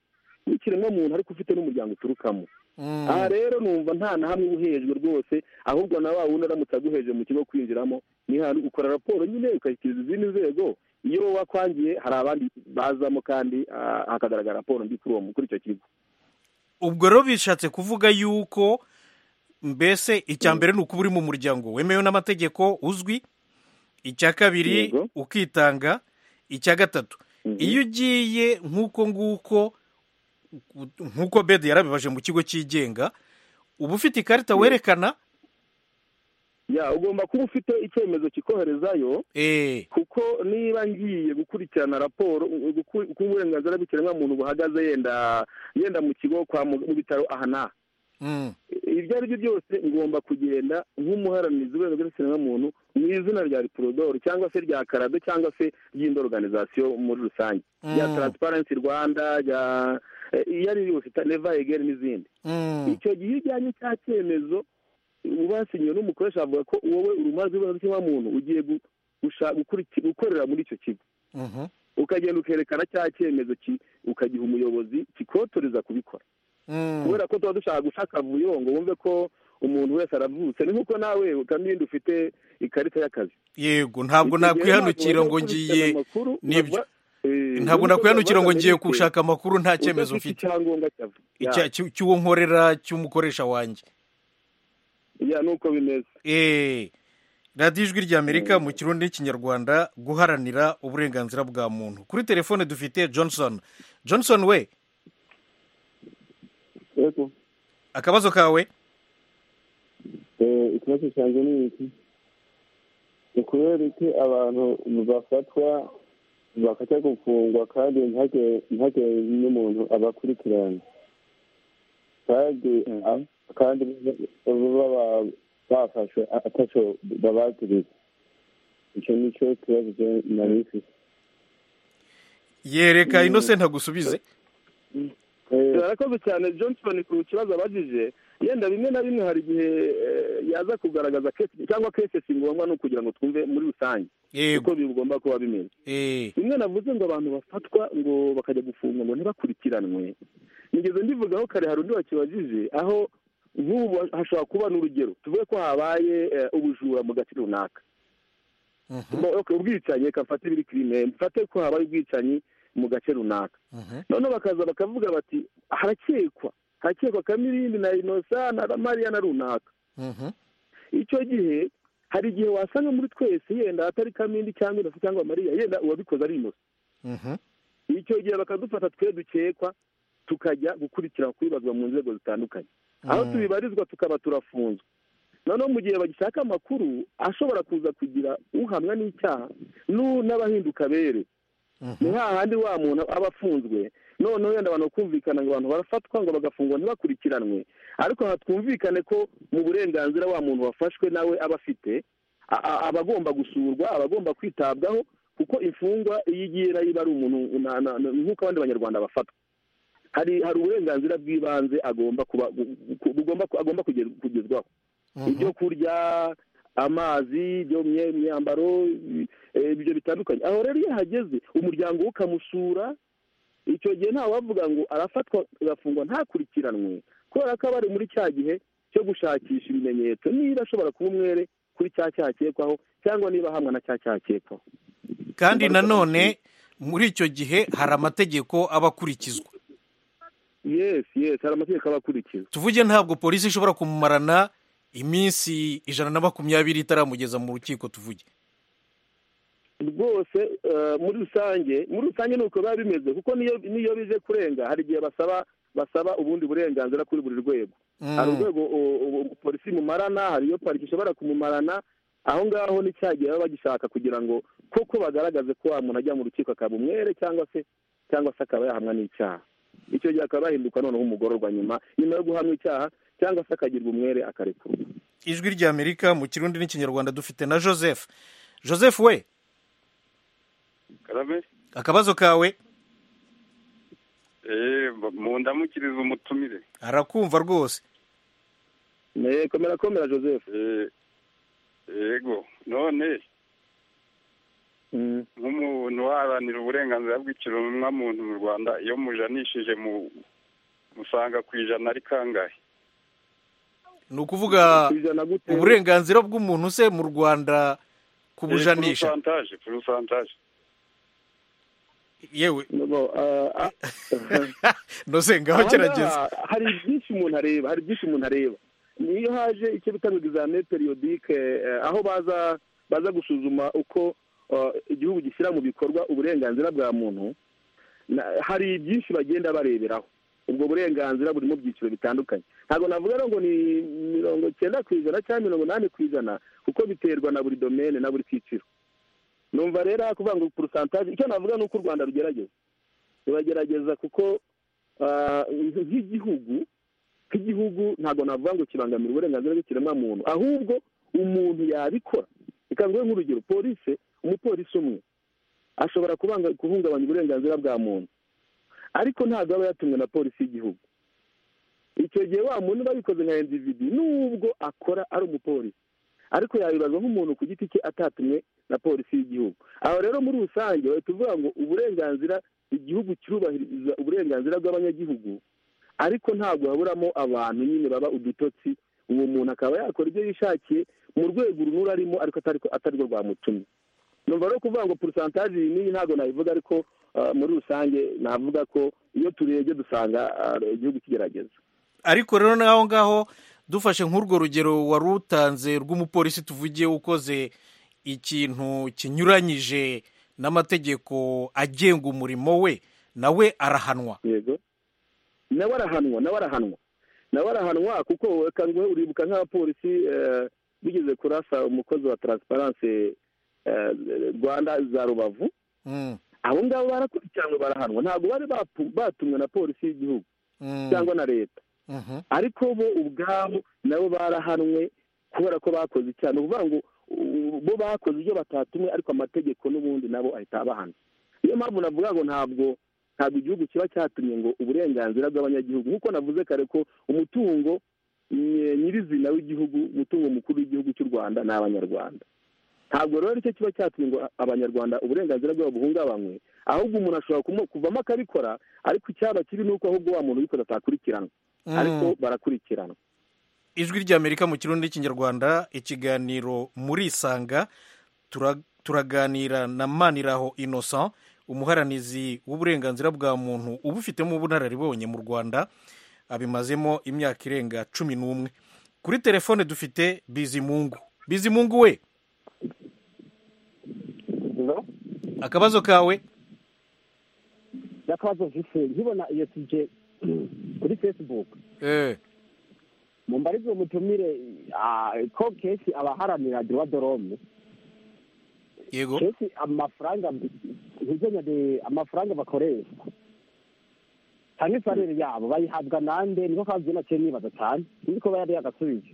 w'ikiremwamuntu ariko ufite n'umuryango uturukamo. aha rero numva nta na hamwe uhejwe rwose, ahubwo na wa wundi aramutse aguheje mu kigo kwinjiramo ni hantu ukora raporo nyine ukashyikiriza izindi nzego, iyo wakwangiye hari abandi bazamo kandi hakagaragara raporo mbi kuri uwo kuri icyo kigo. ubwo rero bishatse kuvuga yuko mbese icya mbere ni ukuba uri mu muryango wemewe n'amategeko uzwi, icya kabiri ukitanga, icya gatatu iyo ugiye nk'uko nguko nk'uko bedi yarabibaje mu kigo cyigenga uba ufite ikarita werekana. ya ugomba kuba ufite icyemezo kikoherezayo, kuko niba ngiye gukurikirana raporo k'uburenganzira bw'ikiremwamuntu buhagaze yenda yenda mu kigo kwa mu bitaro aha n'aha, ibyo ari byo byose ngomba kugenda nk'umuharanizi w'uburenganzira bw'ikiremwamuntu mu izina rya riporodoro cyangwa se rya karado cyangwa se ry'indi organization muri rusange ya Transparency Rwanda, ya iyo ari yose Never Again n'izindi. icyo gihe ijyanye cya cyemezo ubasinyiwe n'umukoresha avuga ko wowe urumaze rw'ikiremwamuntu ugiye gukorera muri icyo kigo, ukagenda ukerekana cya cyemezo ukagiha umuyobozi kikotoreza kubikora, kubera ko tuba dushaka gushaka vuyo ngo wumve ko umuntu wese aravutse, ni nk'uko nawe kandi ufite ikarita y'akazi. yego ntabwo nakwihanukira ngo ngiye nibyo ntabwo nakwihanukira ngo ngiye gushaka amakuru nta cyemezo mfite cy'uwo nkorera cy'umukoresha wanjye. ya nuko bimeze. eh radiyo ijwi ry'Amerika mu kirundi n'ikinyarwanda, guharanira uburenganzira bwa muntu. kuri telefone dufite Johnson. Johnson we, yego akabazo kawe? eh ikibazo cyanjye ni iki, ni kubera iki abantu bafatwa bakajya gufungwa kandi ntihagire ntihagire n'umuntu abakurikirana, kandi kandi baba bafashwe atacyo babagiriza? icyo ni cyo kibazo nari mfite. yereka Innocent agusubize. arakoze cyane Johnson ku kibazo abajije. yenda bimwe na bimwe hari igihe yaza kugaragaza cyangwa kese si ngombwa no kugira ngo twumve muri rusange uko bigomba kuba bimeze. bimwe navuze ngo abantu bafatwa ngo bakajya gufungwa ngo ntibakurikiranwe, nigeze ndivugaho kare, hari undi wakibajije aho nk'ubu hashobora kuba n'urugero tuvuge ko habaye ubujura mu gace runaka, ubwicanyi kafata ibiri kirime mfate ko habaye ubwicanyi mu gace runaka, noneho bakaza bakavuga bati harakekwa harakekwa Kamirindi na Innocent na Mariya na runaka. icyo gihe hari igihe wasanga muri twese yenda atari Kamirindi cyangwa Innocent cyangwa Mariya, yenda uwabikoze ari Innocent. icyo gihe bakadufata twe dukekwa tukajya gukurikira kwibazwa mu nzego zitandukanye, aho tubibarizwa tukaba turafunzwe. noneho mu gihe bagishaka amakuru ashobora kuza kugira uhamwa n'icyaha n'abahinduka bere, ni hahandi wa muntu aba afunzwe, noneho yenda abantu kumvikana ngo abantu barafatwa ngo bagafungwa ntibakurikiranwe, ariko hatwumvikane ko mu burenganzira wa muntu wafashwe nawe aba afite, abagomba gusurwa, abagomba kwitabwaho, kuko imfungwa iyo igiye iba ari umuntu nk'uko abandi banyarwanda bafatwa. hari hari uburenganzira bw'ibanze agomba kuba agomba kugezwaho, ibyo kurya, amazi, ibyo myambaro, ibyo bitandukanye. aho rero iyo hageze umuryango ukamusura, icyo gihe nta wavuga ngo arafatwa agafungwa ntakurikiranwe, kubera ko aba ari muri cya gihe cyo gushakisha ibimenyetso niba ashobora kuba umwere kuri cya cyakekwaho cyangwa niba hamwe na cya cyakekwaho. kandi nanone muri icyo gihe hari amategeko aba akurikizwa. yes yes hari amategeko aba akurikizwa. tuvuge ntabwo polisi ishobora kumumarana iminsi ijana na makumyabiri itaramugeza mu rukiko, tuvuge rwose muri rusange muri rusange nuko biba bimeze, kuko niyo niyo bije kurenga hari igihe basaba basaba ubundi burenganzira kuri buri rwego. hari urwego polisi mumarana, hari iyo pariki ishobora kumumarana, aho ngaho ni cya gihe baba bagishaka kugira ngo koko bagaragaze ko wa muntu ajya mu rukiko akaba umwere cyangwa se cyangwa se akaba yahamwa n'icyaha. icyo gihe akaba yahinduka noneho umugororwa nyuma nyuma yo guhamwa icyaha cyangwa se akagirwa umwere akarekurwa. ijwi ry'Amerika mu kirundi n'ikinyarwanda dufite na Joseph. Joseph we, Karame, akabazo kawe? eh mu ndamukiriza umutumire. arakumva rwose. ne komera komera Joseph. eh yego none nk'umuntu waharanira uburenganzira bw'ikiremwamuntu mu Rwanda, iyo mujanishije mu musanga ku ijana ari kangahe? ni ukuvuga uburenganzira bw'umuntu se mu Rwanda ku bujanisha porosantaje yewe no se ngaho gerageza. hari byinshi umuntu areba hari byinshi umuntu areba niyo haje icyo bita ngo examen periodique aho baza baza gusuzuma uko igihugu gishyira mu bikorwa uburenganzira bwa muntu, hari byinshi bagenda bareberaho. ubwo burenganzira buri mu byiciro bitandukanye. Ntabwo navuga ngo ni mirongo cyenda ku ijana cyangwa mirongo inani ku ijana kuko biterwa na buri domene na buri cyiciro. Numva rero kuvuga ngo porosantaje, icyo navuga ni uko u Rwanda rugerageza ruragerageza kuko nk'igihugu nk'igihugu ntabwo navuga ngo kibangamira uburenganzira bw'ikiremwamuntu, ahubwo umuntu yabikora. Reka nguhe nk'urugero, polisi umupolisi umwe ashobora guhungabanya uburenganzira bwa muntu, ariko ntabwo aba yatumwe na polisi y'igihugu. Icyo gihe wa muntu uba yikoze nka individi nubwo akora ari umupolisi, ariko yabibazwa nk'umuntu ku giti cye atatumwe na polisi y'igihugu. Aho rero muri rusange bahita tuvuga ngo uburenganzira, igihugu kirubahiriza uburenganzira bw'abanyagihugu, ariko ntabwo haburamo abantu nyine baba udutotsi. Uwo muntu akaba yakora ibyo yishakiye mu rwego runura arimo, ariko atari rwo rwamutumye. Numva rero kuvuga ngo porosantaje iyi n'iyi ntabwo nabivuga, ariko muri rusange navuga ko iyo turebye dusanga igihugu kigerageza. Ariko rero n'aho ngaho dufashe nk'urwo rugero wari utanze rw'umupolisi tuvugiye ukoze ikintu kinyuranyije n'amategeko agenga umurimo we, nawe arahanwa. Yego, nawe arahanwa nawe arahanwa nawe arahanwa kuko uribuka nk'abapolisi bigeze kurasa umukozi wa Transparency Rwanda za Rubavu, abo ngabo barakurikiranwe barahanwa. Ntabwo bari batumwe na polisi y'igihugu cyangwa na leta, ariko bo ubwabo nabo barahanwe kubera ko bakoze icyaha. Ni ukuvuga ngo bo bakoze ibyo batatumwe, ariko amategeko n'ubundi nabo ahita abahana. Niyo mpamvu navuga ngo ntabwo ntabwo igihugu kiba cyatumye ngo uburenganzira bw'abanyagihugu, nk'uko navuze kare ko umutungo nyirizina w'igihugu, umutungo mukuru w'igihugu cy'u Rwanda ni abanyarwanda. Ntabwo rero icyo kiba cyatumye ngo abanyarwanda uburenganzira bwabo buhungabanywe, ahubwo umuntu ashobora kuvamo akabikora, ariko icyaba kibi ni uko ahubwo wa muntu ubikoze atakurikiranwa, ariko barakurikiranwa. Ijwi ry'Amerika mu Kirundi n'Ikinyarwanda, ikiganiro muri Isanga, turaganira na Maniraho Innocent, umuharanizi w'uburenganzira bwa muntu ubufitemo ubunararibonye mu Rwanda, abimazemo imyaka irenga cumi n'umwe. Kuri telefone dufite Bizimungu. Bizimungu we, akabazo kawe? Akabazo mfise, nkibona iyo tuje kuri Facebook eh mumbarizo mutumire ko kesi abaharanira droit de l'homme. Yego, kesi amafaranga hizenya de amafaranga bakoresha cyane salary yabo bayihabwa nande, niko kazi na cyo nibaza cyane niko bayari yagasubije.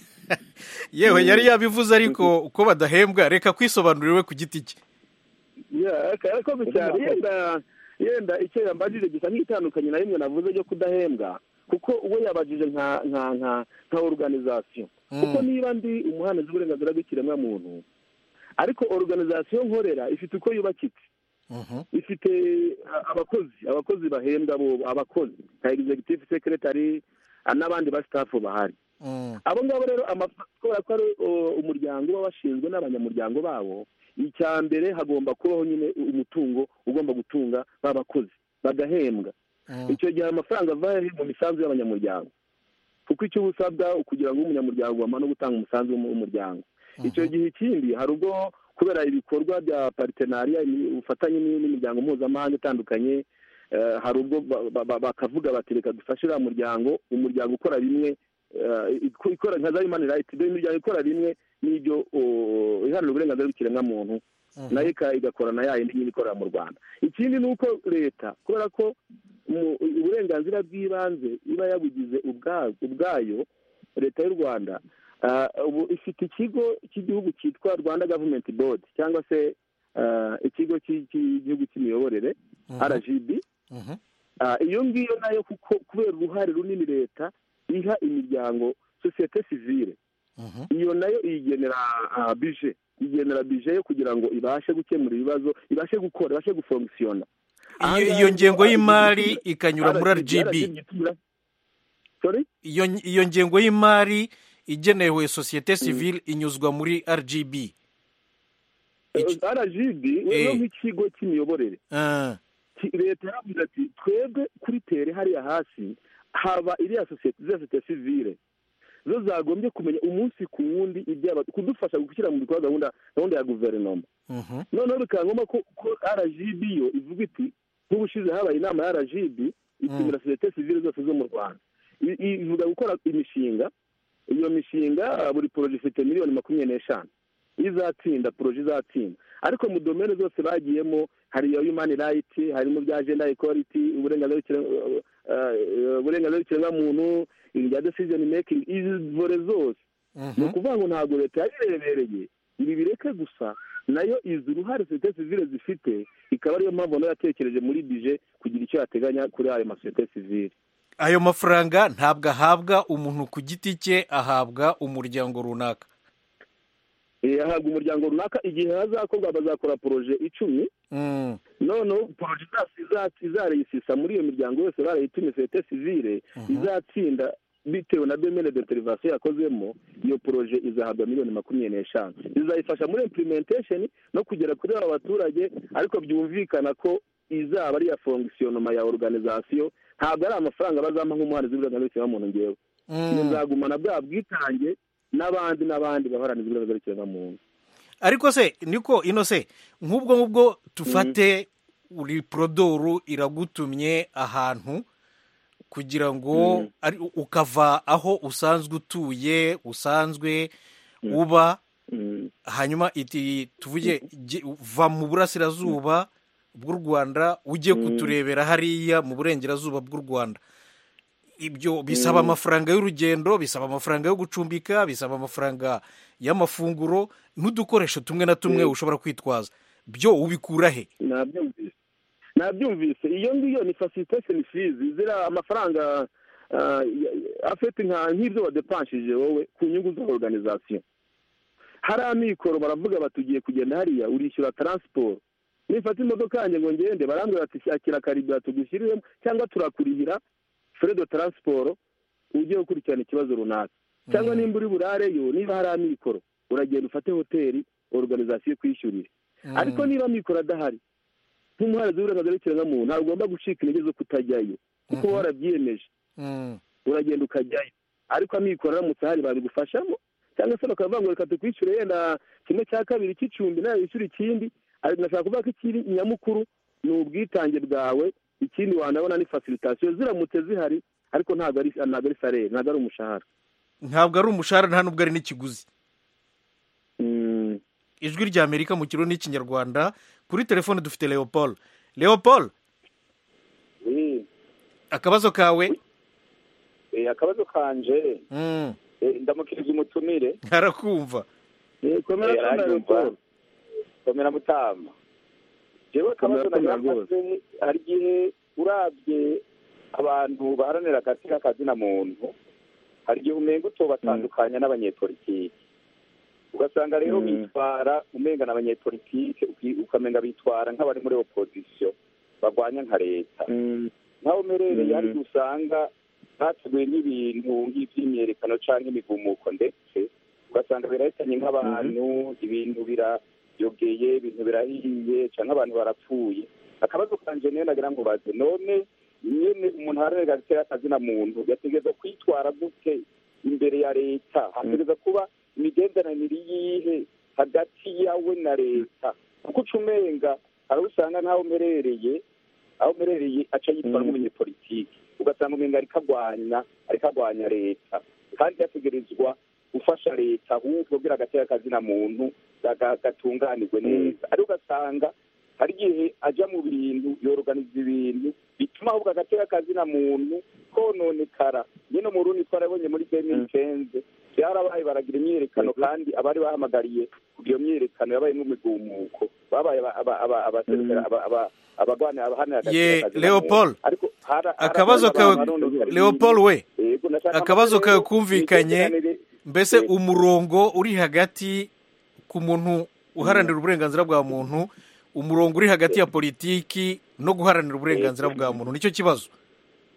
Yewe yari yabivuze, ariko uko badahembwa reka kwisobanurira ku giti cye. Yeah, ko bicyari yenda yenda icyo yambajije gisa nk'itandukanye na rimwe navuze ryo kudahembwa, kuko uwo yabajije nka nka nka nka organisation. Kuko niba ndi umuhanazi w'uburenganzira bw'ikiremwa muntu, ariko organisation nkorera ifite uko yubakitse, ifite abakozi abakozi bahembwa bo abakozi nka executive secretary n'abandi ba staff bahari. Abo ngabo rero amakora ko ari umuryango uba washinzwe n'abanyamuryango babo, icya mbere hagomba kubaho nyine umutungo ugomba gutunga babakozi bagahembwa. Icyo gihe amafaranga ava mu misanzu y'abanyamuryango, kuko icyo usabwa kugira ngo umunyamuryango amane gutanga umusanzu w'umuryango. Icyo gihe ikindi hari ubwo kubera ibikorwa bya partenariat, ubufatanye n'imiryango mpuzamahanga itandukanye, hari ubwo bakavuga bati reka dufashira umuryango umuryango ukora bimwe, ikora nka za human rights, imiryango ikora bimwe n'ibyo iharanira uburenganzira bw'ikiremwa muntu, nayo igakora na yindi nyine ikorera mu Rwanda. Ikindi ni uko leta, kubera ko uburenganzira bw'ibanze iba yabugize ubwayo, leta y'u Rwanda ubu ifite ikigo cy'igihugu cyitwa Rwanda Government Board, cyangwa se ikigo cy'igihugu cy'imiyoborere R G B. Iyo ngiyo nayo kuko kubera uruhare runini leta iha imiryango sosiyete sivile, iyo nayo igenera bije igenera bije yo kugira ngo ibashe gukemura ibibazo, ibashe gukora, ibashe gufunkisiona. Iyo ngengo y'imari ikanyura muri R G B. sorry iyo iyo ngengo y'imari igenewe societe civile inyuzwa muri R G B. R G B rero nk'ikigo cy'imiyoborere leta yaravuze ati twebwe kuri tere hariya hasi haba iriya societe civile zo zagombye kumenya umunsi ku wundi ibyaba kudufasha gushyira mu bikorwa gahunda gahunda ya guverinoma. Noneho bikaba ngombwa ko R G B yo ivuga iti nk'ubushize habaye inama ya R G B itumira societe civile zose zo mu Rwanda, ivuga gukora imishinga. Iyo mishinga buri poroje ifite miliyoni makumyabiri n'eshanu izatsinda, poroje izatsinda, ariko mu domene zose bagiyemo hari iyo human right, harimo bya gender equality, uburenganzira bw'ikiremwamuntu, ibya decision making, izi vore zose. Ni ukuvuga ngo ntabwo leta yabirebereye ibi bireke gusa, nayo izi uruhare societe civile zifite, ikaba ariyo mpamvu nayo yatekereje muri bije kugira icyo yateganya kuri ayo masosiyete civile. Ayo mafaranga ntabwo ahabwa umuntu ku giti cye, ahabwa umuryango runaka. Ahabwa umuryango runaka igihe hazakorwa bazakora poroje icumi. Noneho poroje izareyisisa muri iyo miryango yose barayitumye societe civile izatsinda bitewe na domaine d'intervention yakozemo, iyo poroje izahabwa miliyoni makumyabiri n'eshanu. Izayifasha muri implementation no kugera kuri aba baturage, ariko byumvikana ko izaba ari ya fonctionnement ya organisation, ntabwo ari amafaranga bazampa nk'umuhanzi w'uburenganzira bw'umuntu ngewe. Nzagumana bwa bwitange n'abandi n'abandi baharanira uburenganzira bw'umuntu. Ariko se niko ino se nk'ubwo ngubwo tufate uri Prodoru iragutumye ahantu kugira ngo ukava aho usanzwe utuye usanzwe uba, hanyuma iti tuvuge va mu burasirazuba bw'u Rwanda ujye kuturebera hariya mu burengerazuba bw'u Rwanda. Ibyo bisaba amafaranga y'urugendo, bisaba amafaranga yo gucumbika, bisaba amafaranga y'amafunguro n'udukoresho tumwe na tumwe ushobora kwitwaza. Byo ubikura he? Nabyumvise nabyumvise iyo ngiyo ni facilitation fees, zira amafaranga afite nka nk'ibyo wadepanshije wowe ku nyungu za organisation. Hari amikoro baravuga batugiye kugenda hariya urishyura transport, nifata imodoka yanjye ngo ngende barambwira ati shakira karibira tugushyiriyemo cyangwa turakurihira frais de transport ujye gukurikirana ikibazo runaka, cyangwa nimba uri burareyo, niba hari amikoro uragenda ufate hoteli organisation kwishyurira. Ariko niba amikoro adahari nk'umuhanzi w'uburenganzira bw'ikiremwamuntu ntabwo ugomba gucika intege zo kutajyayo kuko warabyiyemeje, uragenda ukajyayo. Ariko amikoro aramutse ahari babigufashamo, cyangwa se bakavuga ngo reka tukwishyure yenda kimwe cya kabiri cy'icumbi nawe wishyura ikindi. Ariko nashaka kuvuga ko ikiri nyamukuru ni ubwitange bwawe, ikindi wanabona ni facilitation ziramutse zihari, ariko ntabwo ari ntabwo ari salaire, ntabwo ari umushahara. Ntabwo ari umushahara, nta nubwo ari n'ikiguzi. Ijwi rya Amerika mu kirundi n'ikinyarwanda. Kuri telefone dufite Leopold. Leopold, akabazo kawe? Akabazo kanje ndamukiriza umutumire. Arakumva. Komera Mutama. Jewe akabazo nagaze hari igihe urabye abantu baharanira akazi k'akazina muntu, hari igihe umenga utobatandukanya n'abanyepolitiki, ugasanga rero bitwara umenga n'abanyepolitiki ukamenga bitwara nk'abari muri opposition bagwanya nka leta. Nkaho merereye hari usanga bateguye n'ibintu nk'ivy'imyerekano canke imigumuko, ndetse ugasanga birahitanye nk'abantu, ibintu birayogeye, ibintu birahiye canke abantu barapfuye. Akabazo kanje niyo nagira ngo baze, none nyene umuntu aharanira gutera akazina muntu yategeza kwitwara gute imbere ya leta? Hategeza kuba imigenderanire yihe hagati yawe na leta? Kuko ucumenga hari usanga ntaho merereye aho merereye aca yitwara nk'umunyepolitiki, ugasanga umenga ariko agwanya ariko agwanya leta, kandi yategerezwa gufasha leta ahubwo kugira agatera akazina muntu gatunganirwe neza. Ariko ugasanga hari igihe aja mu bintu yorganiza ibintu bituma ahubwo agatera akazina muntu kononekara. Nyine mu Burundi twarabonye muri deux mille quinze byarabaye baragira imyiyerekano, kandi abari bahamagariye kugira myiyerekano yabaye n'umigumuko babaye abagwana abahanira ye Leopold. Akabazo kawe Leopold we, akabazo kawe kumvikanye, mbese umurongo uri hagati ku muntu uharanira uburenganzira bwa muntu, umurongo uri hagati ya politiki no guharanira uburenganzira bwa muntu, nicyo kibazo.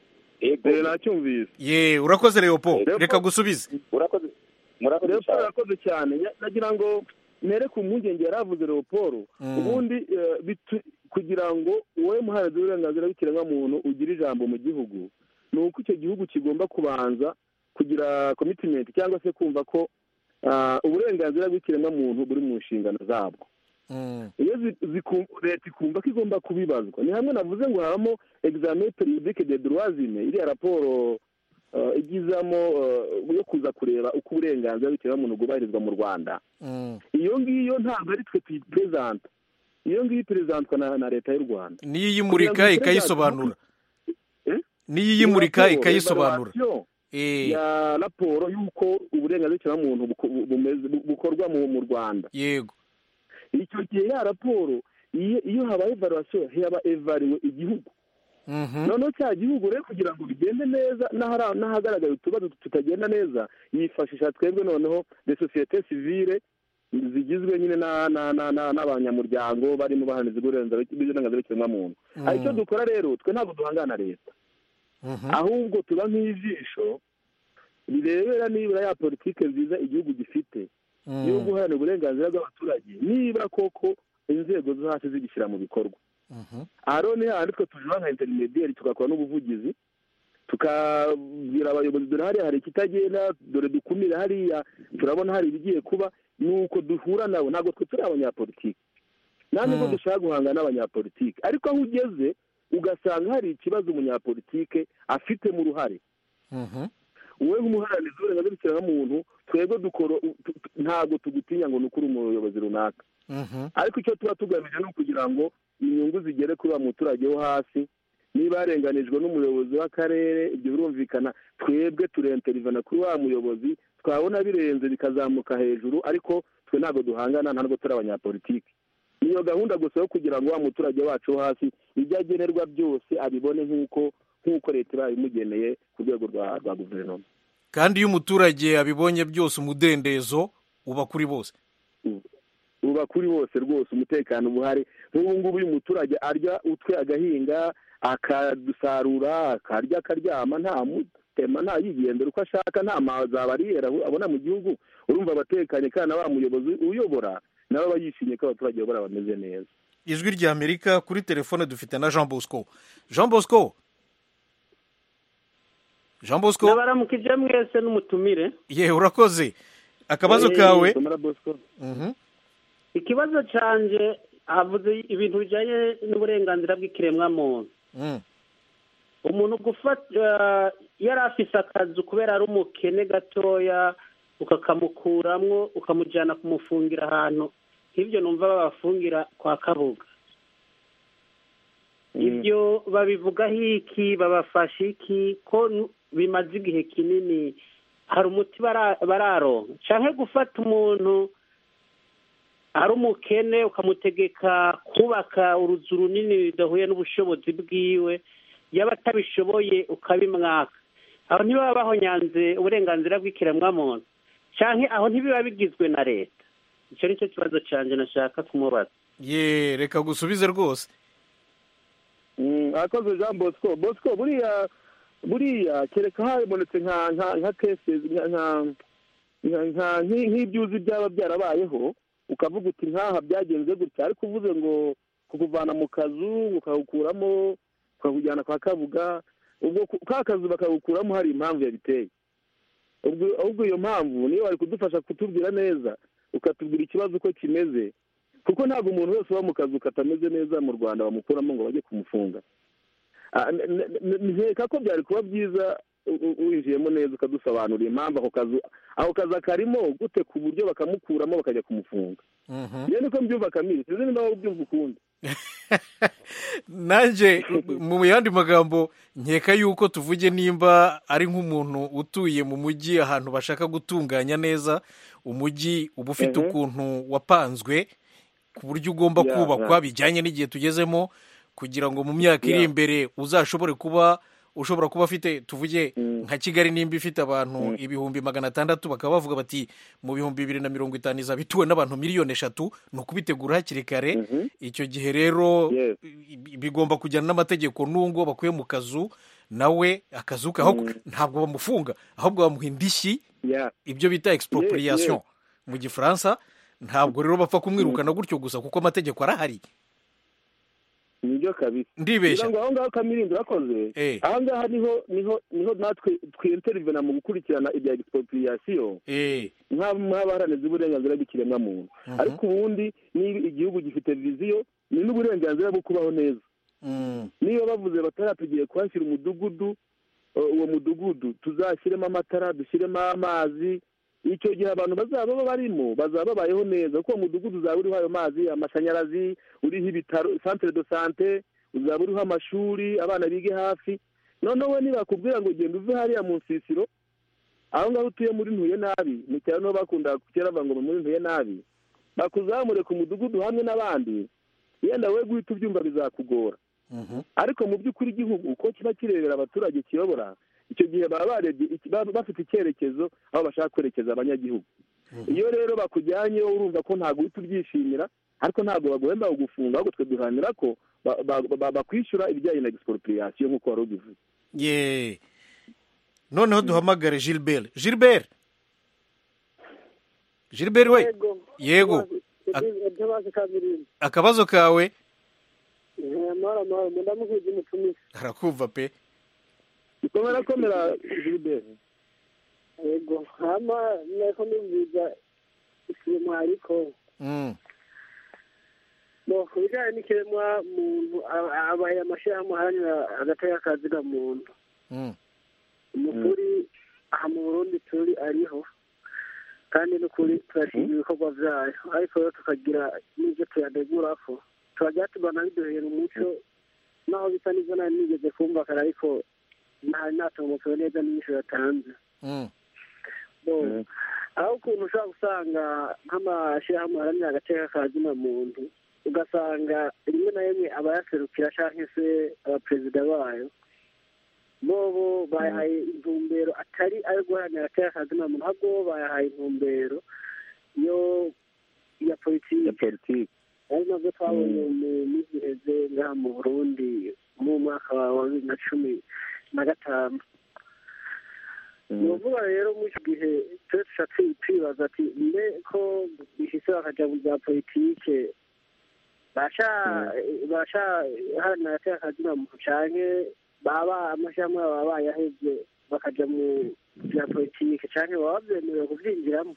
nacyumvise ye urakoze Leopold reka gusubize urakoze murakoze Leopold urakoze cyane nagira ngo nere ku mpungenge yaravuze Leopold ubundi kugira ngo wowe muharanira uburenganzira bw'ikiremwamuntu ugire ijambo mu gihugu ni uko icyo gihugu kigomba kubanza kugira commitment cyangwa se kumva ko uburenganzira bw'ikiremwamuntu buri mu nshingano zabwo iyo leta ikumva ko igomba kubibazwa ni hamwe navuze ngo habamo examen periodique de droits humains iriya raporo igizamo yo kuza kureba uko uburenganzira bw'ikiremwamuntu bwubahirizwa mu Rwanda iyo ngiyo ntabwo ari twe tuyiperezanta iyo ngiyo iperezantwa na leta y'u Rwanda niyo iyimurika ikayisobanura niyo iyimurika ikayisobanura ya raporo y'uko uburenganzira bw'ikiremwamuntu bukorwa mu Rwanda yego icyo gihe ya raporo iyo habaye evaluation haba evariwe igihugu noneho cya gihugu rero kugira ngo bigende neza n'ahagaragaye utubazo tutagenda neza yifashisha twebwe noneho de societe civile zigizwe nyine n'abanyamuryango barimo bahaniriza uburenganzira bw'ikiremwamuntu icyo dukora rero twe ntabwo duhangana leta ahubwo tuba nk'ijisho rirebera nibura ya politike nziza igihugu gifite yo guharanira uburenganzira bw'abaturage niba koko inzego zo hasi zigishyira mu bikorwa aha ni hahandi twe tujura nka interinediyeri tugakora n'ubuvugizi tukabwira abayobozi dore hariya hari ikitagenda dore dukumire hariya turabona hari ibigiye kuba nuko duhura nabo ntabwo twe turi abanyapolitiki nta nubwo dushaka guhangana n'abanyapolitiki ariko aho ugeze ugasanga hari ikibazo umunyapolitike afitemo uruhare wowe nk'umuharanirizi w'uburenganzira bw'ikiremwamuntu twebwe dukora ntabwo tugutinya ngo ni ukuri umuyobozi runaka ariko icyo tuba tugamije ni ukugira ngo inyungu zigere kuri wa muturage wo hasi niba yarenganijwe n'umuyobozi w'akarere ibyo birumvikana twebwe turenterivana kuri wa muyobozi twabona birenze bikazamuka hejuru ariko twe ntabwo duhangana ntabwo turi abanyapolitiki niyo gahunda gusa yo kugira ngo wa muturage wacu wo hasi ibyo agenerwa byose abibone nk'uko nk'uko leta iba imugeneye ku rwego rwa guverinoma kandi iyo umuturage abibonye byose umudendezo uba kuri bose uba kuri bose rwose umutekano uba uhari nk'ubu ngubu uyu muturage arya utwe agahinga akadusarura akarya akaryama nta mutema nta yigendera uko ashaka nta mazaba ariyera abona mu gihugu urumva abatekanye kandi na wa muyobozi uyobora nawe aba yishimye ko abaturage bayobora bameze neza ijwi rya Amerika kuri telefone dufite na Jean Bosco Jean Bosco Jean Bosco nabaramukije mwese n'umutumire ye urakoze akabazo kawe ikibazo canje havuze ibintu bijanye n'uburenganzira bw'ikiremwamuntu umuntu gufata yari afise akazi kubera ari umukene gatoya ukakamukuramwo ukamujyana kumufungira ahantu nk'ibyo numva babafungira kwa Kabuga ibyo babivugaho iki babafasha iki ko bimaze igihe kinini hari umuti bararonka canke gufata umuntu ari umukene ukamutegeka kubaka uruzu runini rudahuye n'ubushobozi bwiwe yaba atabishoboye ukabimwaka aho ntibaba bahonyanze uburenganzira bw'ikiremwamuntu canke aho ntibiba bigizwe na leta icyo ni cyo kibazo canje nashaka kumubaza ye reka gusubize rwose akoze Jean Bosco Bosco buriya buriya kereka habonetse nka nka nka cases nka nka nk'ibyuzi byaba byarabayeho ukavuga uti nkaha byagenze gutya ariko uvuze ngo kukuvana mu kazu ukawukuramo ukawujyana kwa Kabuga ubwo ka kazu bakawukuramo hari impamvu yabiteye ubwo iyo mpamvu niyo wari kudufasha kutubwira neza ukatubwira ikibazo uko kimeze kuko ntabwo umuntu wese uba mu kazu katameze neza mu Rwanda bamukuramo ngo bajye kumufunga nkeka ko byari kuba byiza winjiyemo neza ukadusobanurira impamvu ako kazu ako kazu karimo gute ku buryo bakamukuramo bakajya kumufunga niyo niko mbyumva Kamili sinzi niba wowe ubyumva ukundi nanjye mu yandi magambo nkeka yuko tuvuge nimba ari nk'umuntu utuye mu mujyi ahantu bashaka gutunganya neza umujyi uba ufite ukuntu wapanzwe ku buryo ugomba kubakwa bijyanye n'igihe tugezemo kugira ngo mu myaka iri imbere uzashobore kuba ushobora kuba afite tuvuge nka Kigali nimba ifite abantu ibihumbi magana atandatu bakaba bavuga bati mu bihumbi bibiri na mirongo itanu izaba ituwe n'abantu miliyoni eshatu ni ukubitegura hakiri kare icyo gihe rero bigomba kujyana n'amategeko n'ubwo bakuye mu kazu nawe akazu ke ntabwo bamufunga ahubwo bamuha indishyi ibyo bita expropriation mu gifaransa. Ntabwo rero bapfa kumwirukana gutyo gusa kuko amategeko arahari. nibyo kabisa ndibeshya ngo aho ngaho Kamirindo urakoze aho ngaho niho niho niho natwe twintervena mu gukurikirana ibya expropriation nk'abaharaniza uburenganzira bw'ikiremwamuntu. Ariko ubundi niba igihugu gifite viziyo ni n'uburenganzira bwo kubaho neza. Niyo bavuze bataratugiye kuhashyira umudugudu, uwo mudugudu tuzashyiremo amatara, dushyiremo amazi, icyo gihe abantu bazaba barimo bazaba babayeho neza kuko umudugudu uzaba uriho ayo mazi, amashanyarazi, uriho ibitaro, centre de santé, uzaba uriho amashuri, abana bige hafi. Noneho we nibakubwira ngo genda uve hariya mu nsisiro aho ngaho utuye muri ntuye nabi, mu cyaro no bakunda kugera bavuga ngo muri ntuye nabi, bakuzamure ku mudugudu hamwe n'abandi, yenda we guhita ubyumva bizakugora. Ariko mu by'ukuri igihugu uko kiba kirebera abaturage kiyobora, icyo gihe baba barebye bafite icyerekezo aho bashaka kwerekeza abanyagihugu. Iyo rero bakujyanye urumva ko ntabwo uhita ubyishimira, ariko ntabwo baguhemba kugufunga, ahubwo twe duharanira ko bakwishyura ibijyanye na expropriation nk'uko wari ubivuze. ye noneho duhamagare Gilbert. Gilbert Gilbert we yego akabazo kawe. Harakumva pe. Ikomera komera Gilbert. Yego hama nako nimbiza ikiremwa ariko mm no kubijyanye n'ikiremwa muntu abaye amashyirahamwe aharanira agateka kazina muntu. Umukuri aha mu Burundi turi ariho kandi n'ukuri turashima ibikorwa byayo, ariko rero tukagira n'ibyo tuyadegurako turajya tubana biduhera umuco naho bisa n'ibyo nari nigeze kumva kare, ariko ntari natungukiwe neza n'inyishu yatanze. aho ukuntu ushobora gusanga nk'amashyirahamwe aharanira agateka kazina muntu ugasanga rimwe na rimwe abayaserukira cyangwa se abaperezida bayo bobo bayahaye intumbero atari ayo guharanira agateka kazina muntu, ahubwo bayahaye intumbero yo ya politiki. ari nabyo twabonye mu minsi iheze ngaha mu Burundi mu mwaka wa bibiri na cumi na gatanu. ni ukuvuga rero muri icyo gihe tuba twibaza ati mbe ko bishyize bakajya mu bya politike bashaharanira agateka kazina muntu cyane baba amashyirahamwe baba bayahebye bakajya mu bya politike cyane baba babyemerewe kubyinjiramo.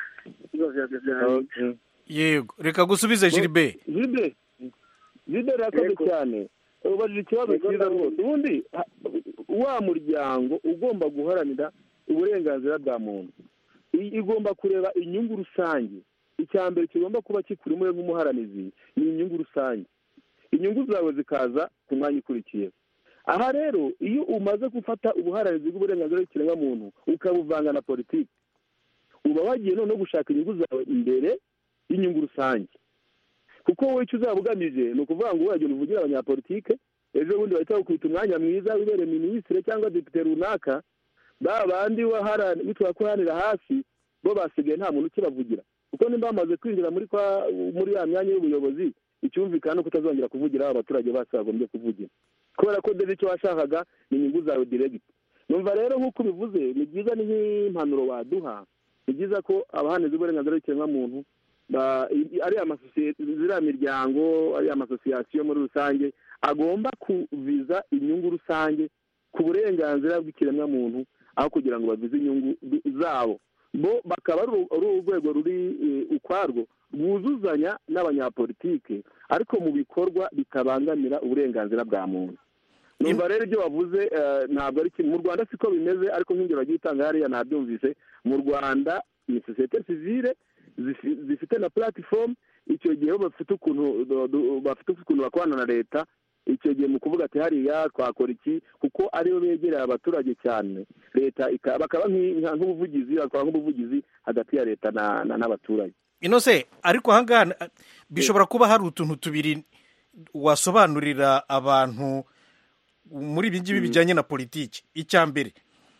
Yego reka gusubize Gilbert. Gilbert Gilbert rakoze cyane ubajije ikibazo cyiza rwose. Ubundi wa muryango ugomba guharanira uburenganzira bwa muntu igomba kureba inyungu rusange. Icya mbere kigomba kuba kikurimo nk'umuharanizi ni inyungu rusange, inyungu zawe zikaza ku mwanya ukurikiye. Aha rero iyo umaze gufata ubuharanizi bw'uburenganzira bw'ikiremwamuntu ukabuvanga na politiki, uba wagiye noneho gushaka inyungu zawe imbere y'inyungu rusange. Kuko wowe icyo uzaba ugamije ni ukuvuga ngo wajya uvugira abanyapolitike, ejo bundi bahita bakubita umwanya mwiza wibere minisitiri cyangwa depite runaka, ba bandi witwa kuharanira hasi bo basigaye nta muntu ukibavugira. Kuko nimba bamaze kwinjira muri kwa muri ya myanya y'ubuyobozi, icyumvikana no kutazongera kuvugira abaturage bose bagombye kuvugira, kubera ko dore icyo washakaga ni inyungu zawe direct. Numva rero nk'uko bivuze ni byiza, ni nk'impanuro waduha, ni byiza ko abahaneze uburenganzira bw'ikiremwamuntu ari amasosiyete ziriya miryango, ari amasosiyasiyo muri rusange agomba kuviza inyungu rusange ku burenganzira bw'ikiremwamuntu aho kugira ngo bavize inyungu zabo. Bo bakaba ari urwego ruri ukwarwo rwuzuzanya n'abanyapolitike, ariko mu bikorwa bitabangamira uburenganzira bwa muntu. Numva rero ibyo bavuze ntabwo ari kimwe. Mu Rwanda siko bimeze, ariko nk'ingero bagiye itanga hariya nabyumvise. Mu Rwanda ni sosiyete sivile zifite na platform, icyo gihe bafite ukuntu bafite ukuntu bakorana na leta. Icyo gihe mu kuvuga ati hariya twakora iki, kuko aribo begereye abaturage cyane, leta bakaba nk'ubuvugizi, bakora nk'ubuvugizi hagati ya leta n'abaturage. Inose ariko ahangaha bishobora kuba hari utuntu tubiri wasobanurira abantu muri ibi ngibi bijyanye na politiki. Icya mbere,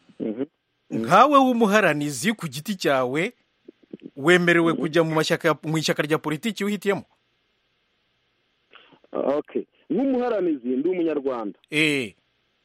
nkawe w'umuharanizi ku giti cyawe wemerewe kujya mu mashyaka mu ishyaka rya politiki wihitiyemo? Okay, nk'umuharanizi ndi umunyarwanda. Eh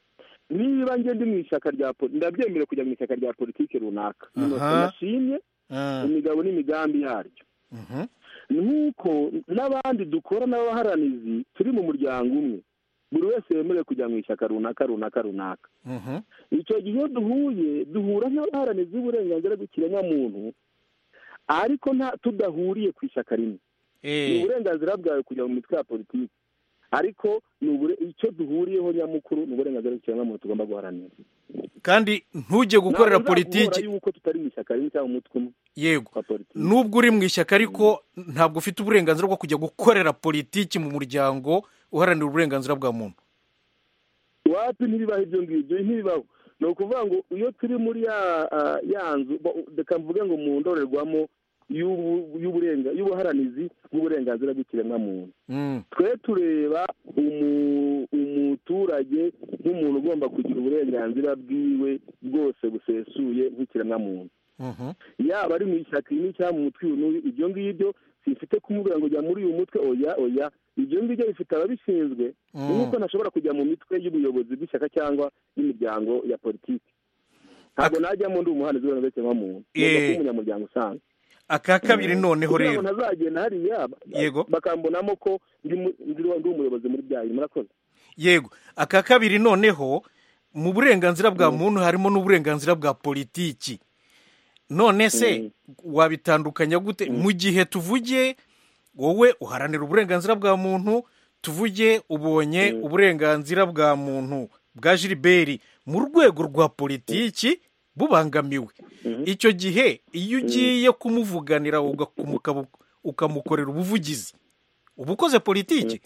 niba njye ndi mu ishyaka rya politiki ndabyemerewe kujya mu ishyaka rya politiki runaka nashimye imigabo n'imigambi yaryo nk'uko n'abandi dukora n'abaharanizi turi mu muryango umwe buri wese yemerewe kujya mu ishyaka runaka runaka runaka icyo gihe iyo duhuye duhura nk'abaharanizi b'uburenganzira bw'ikiremwamuntu ariko nta tudahuriye ku ishyaka rimwe ni uburenganzira bwawe kujya mu mitwe ya politiki ariko icyo duhuriyeho nyamukuru ni uburenganzira bw'ikiremwamuntu tugomba guharanira kandi ntujye gukorera politiki yuko tutari mu ishyaka rimwe cyangwa umutwe umwe yego nubwo uri mu ishyaka ariko ntabwo ufite uburenganzira bwo kujya gukorera politiki mu muryango uharanira uburenganzira bwa muntu wapi ntibibaho ibyo ngibyo ntibibaho ni ukuvuga ngo iyo turi muri ya nzu reka mvuge ngo mu ndorerwamo y'ubuharanizi bw'uburenganzira bw'ikiremwamuntu twe tureba umuturage nk'umuntu ugomba kugira uburenganzira bwiwe bwose busesuye nk'ikiremwamuntu yaba ari mu ishyaka rimwe cyangwa mu mutwe n'uyu ibyo ngibyo sifite kumubwira ngo jya muri uyu mutwe oya oya ibyo ngibyo bifite ababishinzwe nk'uko ntashobora kujya mu mitwe y'ubuyobozi bw'ishyaka cyangwa n'imiryango ya politiki ntabwo najyamo ndi umuhanizi w'uburenganzira bw'ikiremwamuntu ngomba kuba umunyamuryango usanzwe aka kabiri noneho rero ntazagenda hariya bakambonamo ko ndi umuyobozi muri byayi murakoze yego aka kabiri noneho mu burenganzira bwa muntu harimo n'uburenganzira bwa politiki none se wabitandukanya gute mu gihe tuvuge wowe uharanira uburenganzira bwa muntu tuvuge ubonye uburenganzira bwa muntu bwa Gilbert mu rwego rwa politiki bubangamiwe icyo gihe iyo ugiye kumuvuganira ukamukorera ubuvugizi uba ukoze politiki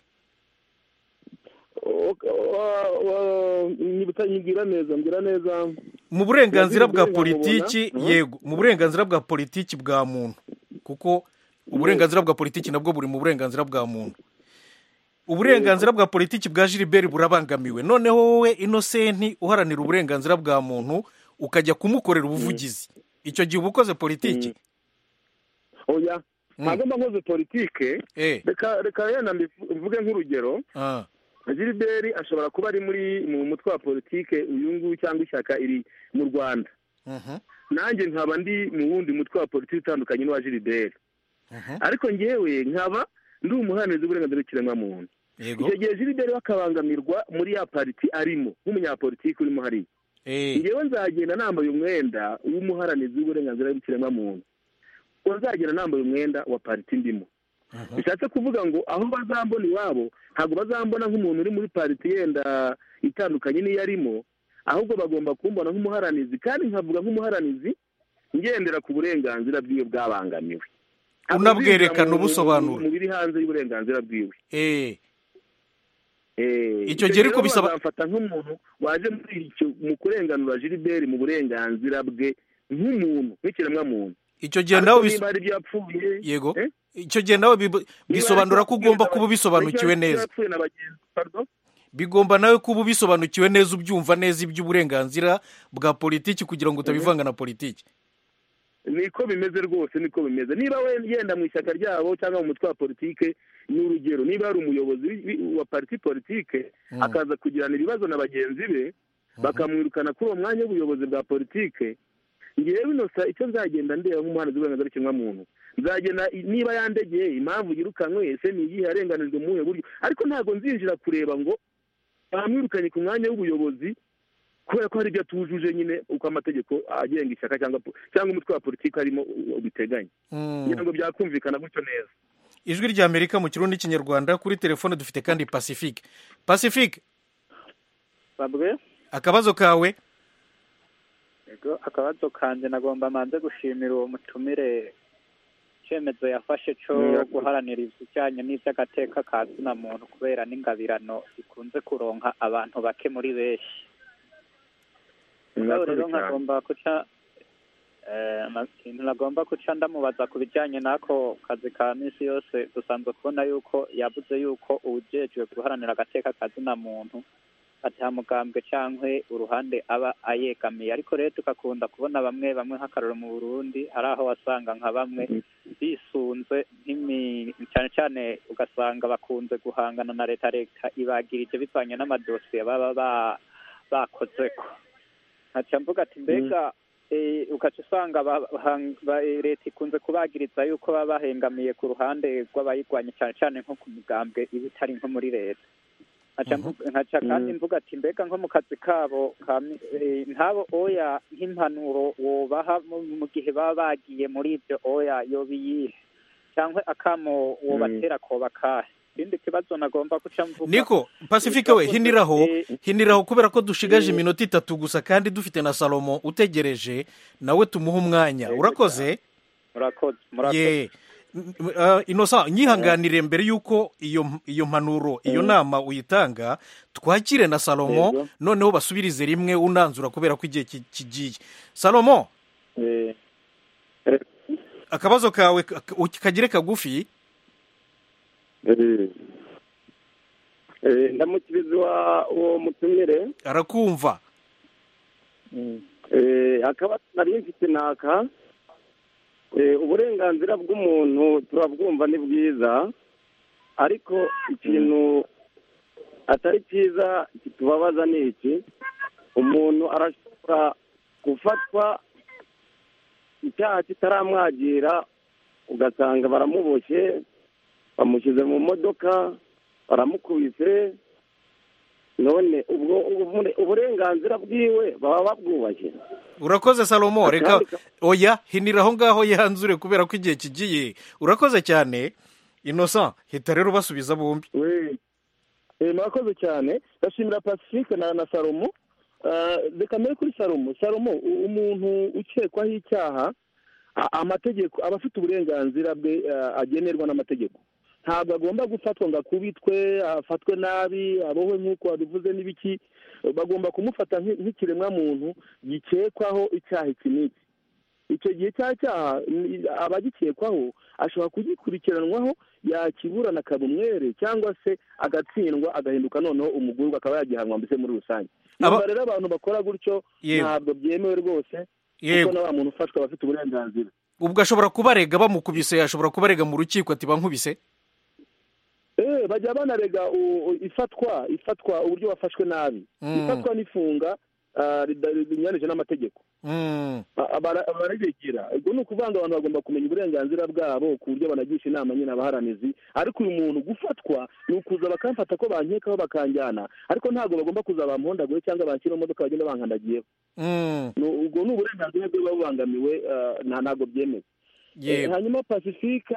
mbwira neza mbwira neza mu burenganzira bwa politiki yego mu burenganzira bwa politiki bwa muntu kuko uburenganzira bwa politiki nabwo buri mu burenganzira bwa muntu uburenganzira bwa politiki bwa Gilbert burabangamiwe noneho wowe Innocent uharanira uburenganzira bwa muntu ukajya kumukorera ubuvugizi icyo gihe uba ukoze politiki oya ntabwo mba nkoze politiki reka yenda mvuge nk'urugero Gilbert ashobora kuba ari muri mu mutwe wa politiki uyu nguyu cyangwa ishyaka iri mu Rwanda nanjye nkaba ndi mu wundi mutwe wa politiki utandukanye n'uwa Gilbert ariko ngewe nkaba ndi umuhanuzi w'uburenganzira bw'ikiremwamuntu icyo gihe Gilbert bakabangamirwa muri ya pariti arimo nk'umunyapolitiki urimo hariya ngewe nzagenda nambaye umwenda w'umuharanizi w'uburenganzira bw'ikiremwamuntu nzagenda nambaye umwenda wa pariti ndimo bishatse kuvuga ngo aho bazambona iwabo ntabwo bazambona nk'umuntu uri muri pariti yenda itandukanye n'iyo arimo ahubwo bagomba kumbona nk'umuharanizi kandi nkavuga nk'umuharanizi ngendera ku burenganzira bwiwe bwabangamiwe unabwerekana ubusobanuro mu biri hanze y'uburenganzira bwiwe icyo gihe ariko bisaba bamfata nk'umuntu waje muri icyo mu kurenganura Gilbert mu burenganzira bwe nk'umuntu nk'ikiremwamuntu icyo gihe nawe yego icyo gihe nawe bisobanura ko ugomba kuba ubisobanukiwe neza bigomba nawe kuba ubisobanukiwe neza ubyumva neza iby'uburenganzira bwa politiki kugira ngo utabivanga na politiki niko bimeze rwose niko bimeze niba we yenda mu ishyaka ryabo cyangwa mu mutwe wa politiki ni urugero niba ari umuyobozi wa parti politiki akaza kugirana ibibazo na bagenzi be bakamwirukana kuri uwo mwanya w'ubuyobozi bwa politiki ngewe Innocent icyo nzagenda ndeba nk'umuhanuzi w'uburenganzira bw'ikiremwamuntu nzagenda niba yandegeye impamvu yirukanwe ese ni iyihe yarenganijwe mu buhe buryo ariko ntabwo nzinjira kureba ngo bamwirukanye ku mwanya w'ubuyobozi kubera ko hari ibyo atujuje nyine uko amategeko agenga ishyaka cyangwa cyangwa umutwe wa politiki arimo ubiteganya kugira ngo byakumvikana gutyo neza ijwi rya Amerika mu kirundi n'ikinyarwanda kuri telefone dufite kandi Pacifique Pacifique babwe akabazo kawe akabazo kanjye nagomba manze gushimira uwo mutumire icyemezo yafashe cyo guharanira ibijyanye n'iby'agateka ka zina muntu kubera n'ingabirano zikunze kuronka abantu bake muri benshi rero nkagomba guca ikintu nagomba guca ndamubaza ku bijyanye n'ako kazi ka minsi yose dusanzwe kubona yuko yabuze yuko uwujejwe guharanira agateka ka zina muntu atamugambwe cyangwa uruhande aba ayegamiye ariko rero tukakunda kubona bamwe bamwe nk'akararo mu Burundi hari aho wasanga nka bamwe bisunze cyane cyane ugasanga bakunze guhangana na leta leta ibagirije bivanye n'amadosiye baba zakozeko nkaca mvuga ati mbega ukaca usanga leta ikunze kubagiriza yuko baba bahengamiye ku ruhande rw'abayirwanya cyane cyane nko ku mugambwe iba itari nko muri leta nkaca kandi mvuga ati mbega nko mu kazi kabo ntabo oya nk'impanuro wobaha mu gihe baba bagiye muri ibyo oya yoba iyihe cyangwa akamo wobatera koba kahe ikindi kibazo nagomba guca mvuga niko Pacifique we hiniraho hiniraho kubera ko dushigaje iminota itatu gusa kandi dufite na Salomo utegereje nawe tumuha umwanya urakoze murakoze murakoze Innocent nyihanganire mbere yuko iyo iyo mpanuro iyo nama uyitanga twakire na Salomo noneho basubirize rimwe unanzura kubera ko igihe kigiye Salomo akabazo kawe kagire kagufi ndamukiriza uwo mutumire arakumva akaba nari mfite naka uburenganzira bw'umuntu turabwumva ni bwiza ariko ikintu atari cyiza kitubabaza ni iki umuntu arashobora gufatwa icyaha kitaramwagira ugasanga baramuboshye bamushyize mu modoka baramukubise none ubwo uburenganzira bwiwe baba babwubashye urakoze Salomo reka oya hinira aho ngaho yanzure kubera ko igihe kigiye urakoze cyane Innocent hita rero basubiza bombi eh murakoze cyane ndashimira Pacifique na na Salomo reka mbere kuri Salomo Salomo umuntu ukekwaho icyaha amategeko aba afite uburenganzira bwe agenerwa n'amategeko ntabwo agomba gufatwa ngo akubitwe afatwe nabi abohwe nk'uko wabivuze n'ibiki bagomba kumufata nk'ikiremwa muntu gikekwaho icyaha iki n'iki icyo gihe cya cyaha abagikekwaho ashobora kugikurikiranwaho yakiburana akaba umwere cyangwa se agatsindwa agahinduka noneho umugurwa akaba yagihanwa mbese muri rusange niba rero abantu bakora gutyo ntabwo byemewe rwose kuko na wa muntu ufashwe aba afite uburenganzira ubwo ashobora kubarega bamukubise yashobora kubarega mu rukiko ati bankubise eh bajya banarega ifatwa ifatwa uburyo bafashwe nabi ifatwa n'ifunga rinyuranyije n'amategeko bararegera ubwo ni ukuvanga abantu bagomba kumenya uburenganzira bwabo ku buryo banagisha inama nyine abaharanizi ariko uyu muntu gufatwa ni ukuza bakamfata ko bankekaho bakanjyana ariko ntabwo bagomba kuza bamuhondaguye cyangwa banshyira mu modoka bagenda bankandagiyeho ubwo ni uburenganzira bwe buba bubangamiwe ntabwo byemewe hanyuma Pacifique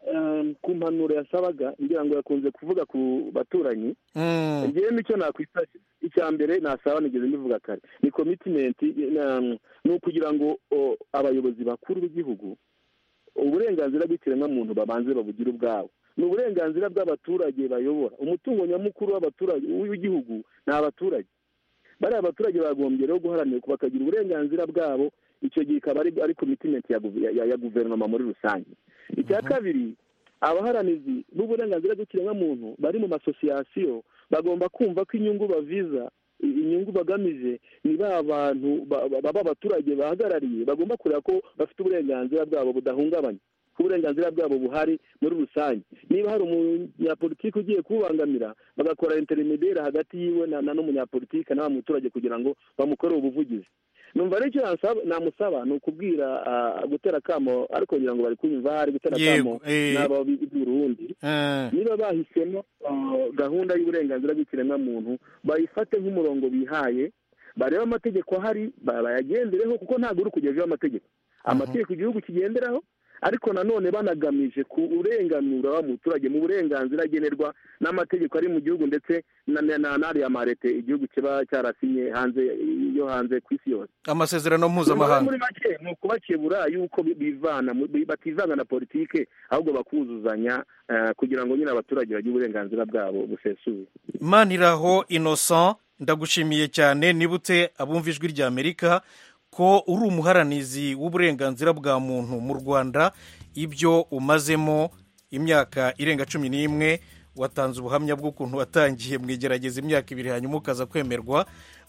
ku mpanuro yasabaga ngira ngo yakunze kuvuga ku baturanyi ngewe nicyo nakwita icya mbere nasaba nigeze mbivuga kare ni commitment ni ukugira ngo abayobozi bakuru b'igihugu uburenganzira bw'ikiremwamuntu babanze babugira ubwabo ni uburenganzira bw'abaturage bayobora umutungo nyamukuru w'abaturage w'igihugu ni abaturage bariya abaturage bagombye rero guharanira bakagira uburenganzira bwabo icyo gihe ikaba ari commitment ya guverinoma muri rusange icya kabiri abaharanizi b'uburenganzira bw'ikiremwamuntu bari mu masosiyasiyo bagomba kumva ko inyungu baviza inyungu bagamije ni ba bantu baba abaturage bahagarariye bagomba kureba ko bafite uburenganzira bwabo budahungabanya ko uburenganzira bwabo buhari muri rusange niba hari umunyapolitiki ugiye kubangamira bagakora intermediaire hagati yiwe na n'umunyapolitiki na wa muturage kugira ngo bamukorere ubuvugizi numva ari cyo namusaba ni ukubwira gutera akamo ariko ngira ngo bari kunyumva hari gutera akamo n'aba b'Urundi niba bahisemo gahunda y'uburenganzira bw'ikiremwamuntu bayifate nk'umurongo bihaye bareba amategeko ahari bayagendereho kuko ntabwo uri kugejeho amategeko amategeko igihugu kigenderaho ariko nanone banagamije kurenganura wa muturage mu burenganzira agenerwa n'amategeko ari mu gihugu ndetse n'ariya marete igihugu kiba cyarasinye hanze yo hanze ku isi yose amasezerano mpuzamahanga muri make ni ukubakebura yuko bivana bativanga na politike ahubwo bakuzuzanya kugira ngo nyine abaturage bagire uburenganzira bwabo busesuye Maniraho Innocent ndagushimiye cyane nibutse abumva ijwi rya Amerika ko uri umuharanizi w'uburenganzira bwa muntu mu Rwanda ibyo umazemo imyaka irenga cumi n'imwe watanze ubuhamya bw'ukuntu watangiye mu igerageza imyaka ibiri hanyuma ukaza kwemerwa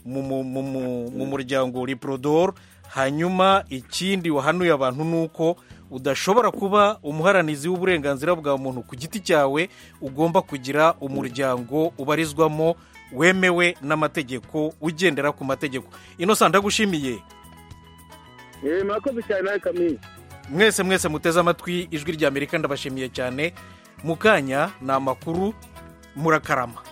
mu muryango Riprodor hanyuma ikindi wahanuye abantu ni uko udashobora kuba umuharanizi w'uburenganzira bwa muntu ku giti cyawe ugomba kugira umuryango ubarizwamo wemewe n'amategeko ugendera ku mategeko. Innocent ndagushimiye. Eh murakoze cyane nawe Kamini. Mwese mwese muteze amatwi ijwi ry'Amerika ndabashimiye cyane. Mukanya na makuru murakarama.